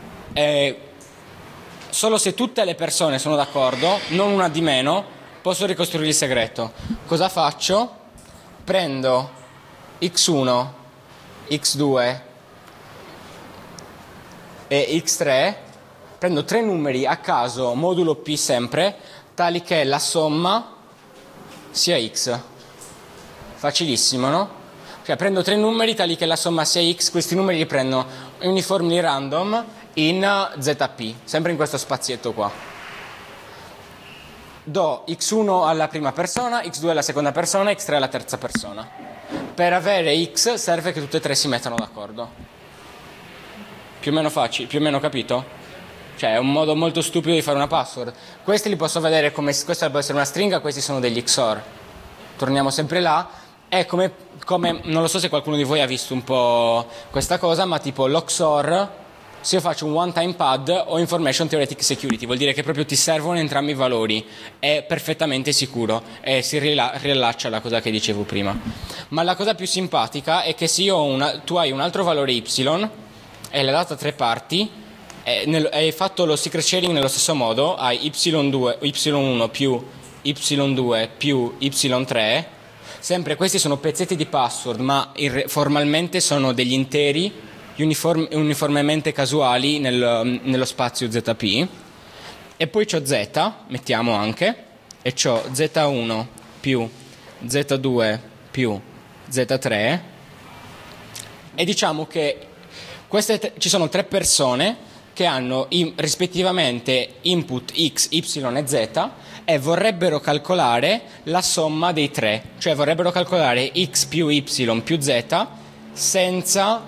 Speaker 1: solo se tutte le persone sono d'accordo, non una di meno, posso ricostruire il segreto. Cosa faccio? Prendo x1, x2 e x3, prendo 3 numeri a caso modulo p sempre, tali che la somma sia x. Facilissimo, no? Cioè prendo 3 numeri tali che la somma sia x, questi numeri li prendo uniformly random in zp, sempre in questo spazietto qua. Do x1 alla prima persona, x2 alla seconda persona, x3 alla terza persona. Per avere x serve che tutte e tre si mettano d'accordo. Più o meno facile, più o meno capito? Cioè è un modo molto stupido di fare una password. Questi li posso vedere come, questa può essere una stringa, questi sono degli XOR. Torniamo sempre là. È come non lo so se qualcuno di voi ha visto un po' questa cosa, ma tipo l'XOR, se io faccio un one time pad o information theoretic security, vuol dire che proprio ti servono entrambi i valori, è perfettamente sicuro e si riallaccia alla cosa che dicevo prima. Ma la cosa più simpatica è che se tu hai un altro valore y e l'hai dato a 3 parti, hai fatto lo secret sharing nello stesso modo, hai y1 più y2 più y3, sempre questi sono pezzetti di password, ma formalmente sono degli interi uniformemente casuali nello spazio zp, e poi c'ho z, mettiamo anche, e c'ho z1 più z2 più z3, e diciamo che ci sono 3 persone che hanno rispettivamente input x, y e z e vorrebbero calcolare la somma dei 3, cioè vorrebbero calcolare x più y più z senza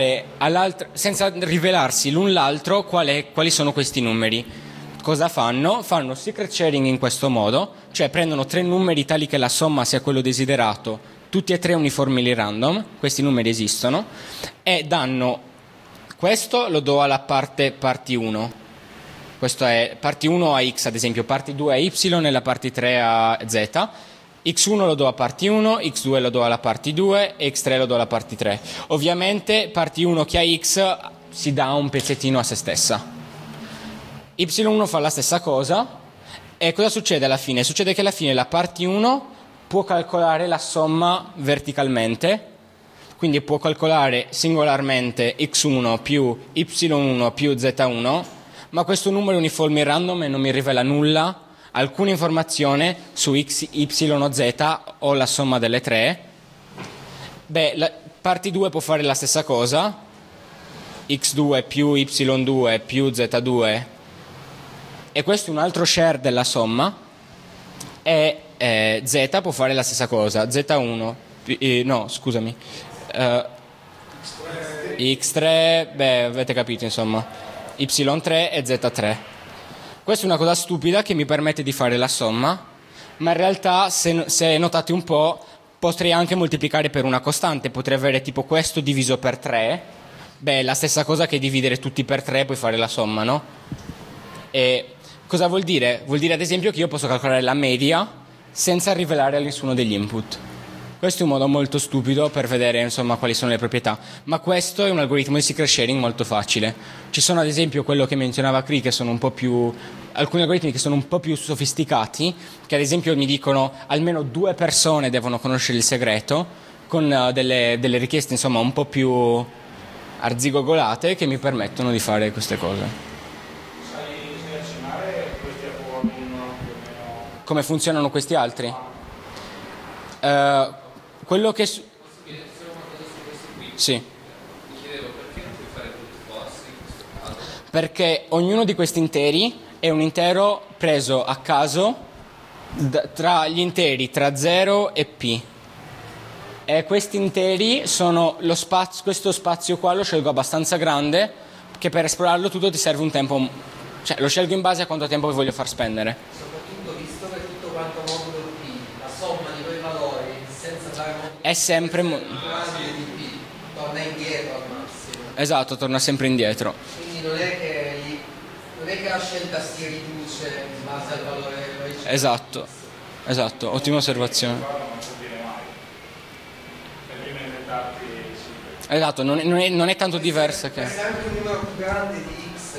Speaker 1: rivelarsi l'un l'altro quali sono questi numeri. Cosa fanno? Fanno secret sharing in questo modo, cioè prendono 3 numeri tali che la somma sia quello desiderato, tutti e 3 uniformly random, questi numeri esistono, e danno questo lo do alla parti 1. Questo è parti 1 a x, ad esempio, parti 2 a y e la parti 3 a z. x1 lo do a parti 1, x2 lo do alla parti 2 e x3 lo do alla parti 3. Ovviamente parti 1 che ha x si dà un pezzettino a se stessa. y1 fa la stessa cosa, e cosa succede alla fine? Succede che alla fine la parti 1 può calcolare la somma verticalmente, quindi può calcolare singolarmente x1 più y1 più z1, ma questo numero è uniforme random e non mi rivela nulla, alcuna informazione su x, y o z o la somma delle 3. La parti 2 può fare la stessa cosa, x2 più y2 più z2, e questo è un altro share della somma, e z può fare la stessa cosa, z1, no scusami, x3, avete capito insomma, y3 e z3. Questa è una cosa stupida che mi permette di fare la somma, ma in realtà se notate un po' potrei anche moltiplicare per una costante, potrei avere tipo questo diviso per 3, la stessa cosa che dividere tutti per 3 e poi fare la somma, no? E cosa vuol dire? Vuol dire ad esempio che io posso calcolare la media senza rivelare a nessuno degli input. Questo è un modo molto stupido per vedere insomma quali sono le proprietà, ma questo è un algoritmo di secret sharing molto facile. Ci sono ad esempio quello che menzionava Cree, che sono un po' più, alcuni algoritmi che sono un po' più sofisticati, che ad esempio mi dicono almeno 2 persone devono conoscere il segreto, con delle richieste insomma un po' più arzigogolate, che mi permettono di fare queste cose.
Speaker 4: Sai selezionare questi algoritmi più o meno?
Speaker 1: Come funzionano questi altri? Quello che...
Speaker 8: Posso chiedere solo una cosa su questo qui?
Speaker 1: Sì.
Speaker 8: Mi chiedevo perché non puoi fare brute force in questo caso?
Speaker 1: Perché ognuno di questi interi è un intero preso a caso tra gli interi tra 0 e P. E questi interi sono questo spazio qua lo scelgo abbastanza grande, che per esplorarlo tutto ti serve un tempo, cioè lo scelgo in base a quanto tempo vi voglio far spendere.
Speaker 6: Soprattutto visto che tutto quanto modulo P, la somma di quei valori senza dare modulo
Speaker 1: È sempre
Speaker 6: di P, torna indietro al massimo.
Speaker 1: Esatto, torna sempre indietro.
Speaker 6: Quindi non è che la scelta si riduce in base al valore che riceve.
Speaker 1: Esatto, ottima osservazione. Esatto, non è tanto diversa che...
Speaker 6: Se anche un numero più grande di X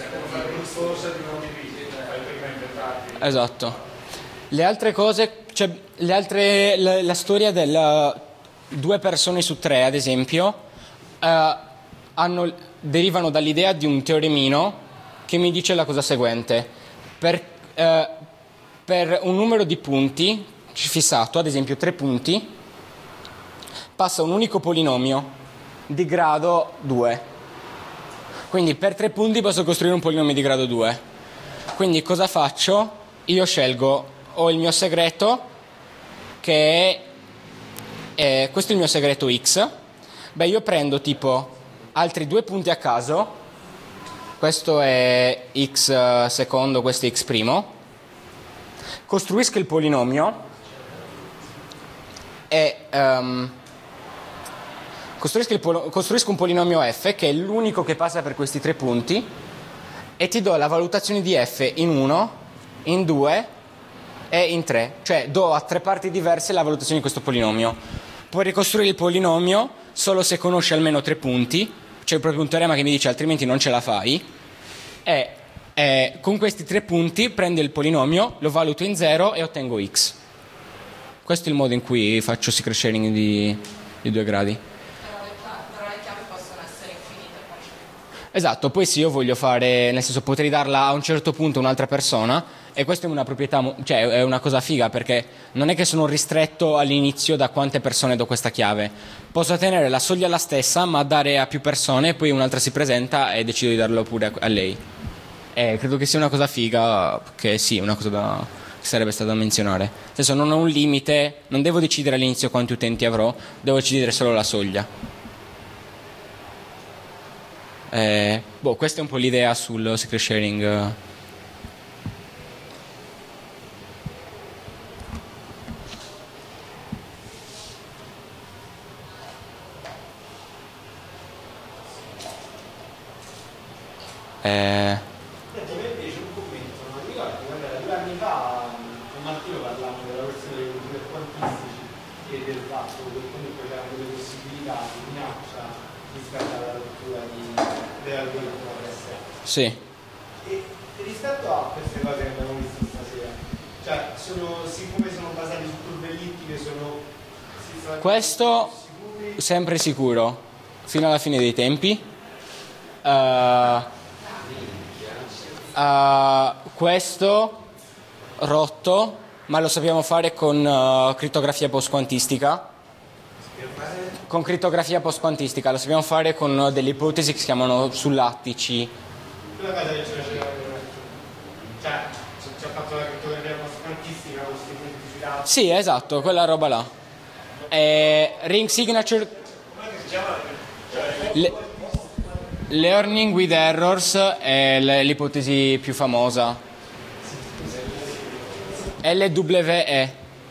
Speaker 1: Esatto. Le altre cose, cioè la storia del 2 persone su 3, ad esempio, derivano dall'idea di un teoremino che mi dice la cosa seguente: per un numero di punti fissato, ad esempio 3 punti, passa un unico polinomio di grado 2. Quindi per 3 punti posso costruire un polinomio di grado 2. Quindi cosa faccio? Io ho il mio segreto, che è questo è il mio segreto X. Beh, io prendo tipo altri 2 punti a caso. Questo è X secondo, questo è X primo. Costruisco il polinomio e costruisco un polinomio f, che è l'unico che passa per questi 3 punti, e ti do la valutazione di f in 1, in 2 e in 3. Cioè do a 3 parti diverse la valutazione di questo polinomio. Puoi ricostruire il polinomio solo se conosci almeno 3 punti. C'è proprio un teorema che mi dice altrimenti non ce la fai. E con questi 3 punti prendo il polinomio, lo valuto in 0 e ottengo x. Questo è il modo in cui faccio secret sharing di 2 gradi. Esatto, poi se io voglio fare, nel senso, potrei darla a un certo punto a un'altra persona, e questa è una proprietà, cioè è una cosa figa, perché non è che sono ristretto all'inizio da quante persone do questa chiave. Posso tenere la soglia la stessa, ma dare a più persone, poi un'altra si presenta e decido di darlo pure a lei. E credo che sia una cosa figa, che sì, una cosa che sarebbe stata da menzionare. Nel senso, non ho un limite, non devo decidere all'inizio quanti utenti avrò, devo decidere solo la soglia. Questa è un po' l'idea sul secret sharing.
Speaker 12: Senti, a me piace un commento, ma mi ricordo quando 2 anni fa con Martino parlavamo della questione dei computer quantistici e del fatto che comunque c'erano delle possibilità di minaccia rispetto alla rottura dell'algoritmo RSA.
Speaker 1: Sì.
Speaker 12: E rispetto a queste cose che abbiamo visto stasera, cioè siccome sono basati su curve ellittiche,
Speaker 1: Questo sempre sicuro fino alla fine dei tempi. Questo rotto, ma lo sappiamo fare con crittografia post-quantistica. Con crittografia post-quantistica lo sappiamo fare con delle ipotesi che si chiamano sullattici.
Speaker 12: Quella cosa che cioè ci ha fatto la crittografia post-quantistica con questi punti filati.
Speaker 1: Sì, esatto, quella roba là. Ring signature.
Speaker 12: Come si chiama?
Speaker 1: Learning with errors è l'ipotesi più famosa. LWE.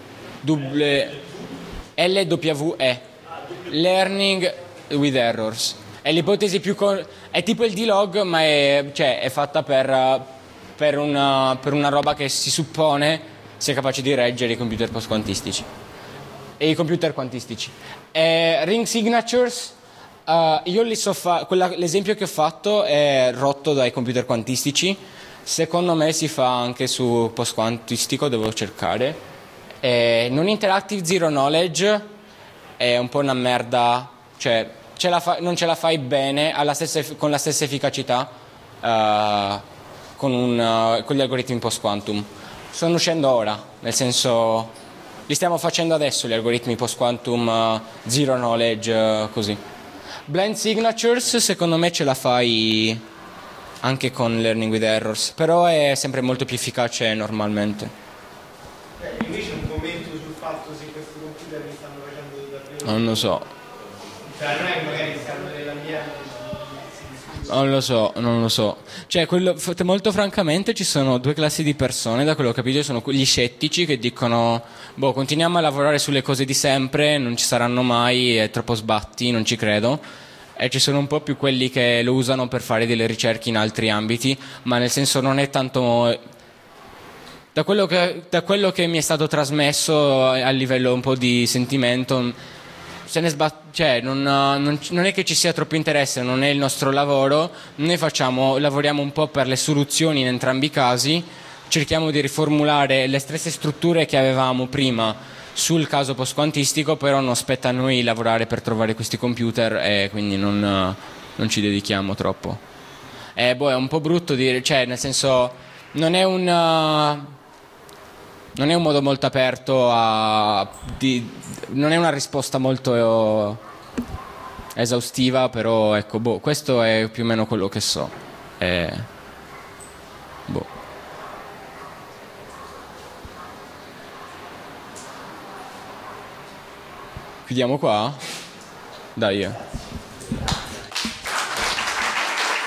Speaker 1: LWE. Learning with errors. È l'ipotesi più è tipo il D-log, ma è fatta per una roba che si suppone sia capace di reggere i computer post-quantistici e i computer quantistici. Ring signatures, io li so l'esempio che ho fatto è rotto dai computer quantistici. Secondo me si fa anche su post-quantistico, devo cercare. Non interactive zero knowledge è un po' una merda, cioè non ce la fai bene con la stessa efficacità con gli algoritmi post-quantum. Stanno uscendo ora, nel senso li stiamo facendo adesso gli algoritmi post-quantum zero knowledge così. Blind signatures secondo me ce la fai anche con learning with errors, però è sempre molto più efficace normalmente.
Speaker 12: invece un commento sul fatto se questi computer mi stanno facendo davvero...
Speaker 1: Non lo so.
Speaker 12: Cioè non è che magari stanno nell'ambiente...
Speaker 1: Non lo so. Cioè, molto francamente ci sono due classi di persone, da quello che ho capito, sono gli scettici che dicono continuiamo a lavorare sulle cose di sempre, non ci saranno mai, è troppo sbatti, non ci credo. E ci sono un po' più quelli che lo usano per fare delle ricerche in altri ambiti, ma nel senso non è tanto... Da quello che mi è stato trasmesso a livello un po' di sentimento... Cioè, non è che ci sia troppo interesse, non è il nostro lavoro, noi lavoriamo un po' per le soluzioni in entrambi i casi, cerchiamo di riformulare le stesse strutture che avevamo prima sul caso post-quantistico, però non spetta a noi lavorare per trovare questi computer e quindi non ci dedichiamo troppo. È un po' brutto dire, cioè nel senso non è un modo molto aperto non è una risposta molto esaustiva, però ecco, questo è più o meno quello che so. Chiudiamo qua? Dai.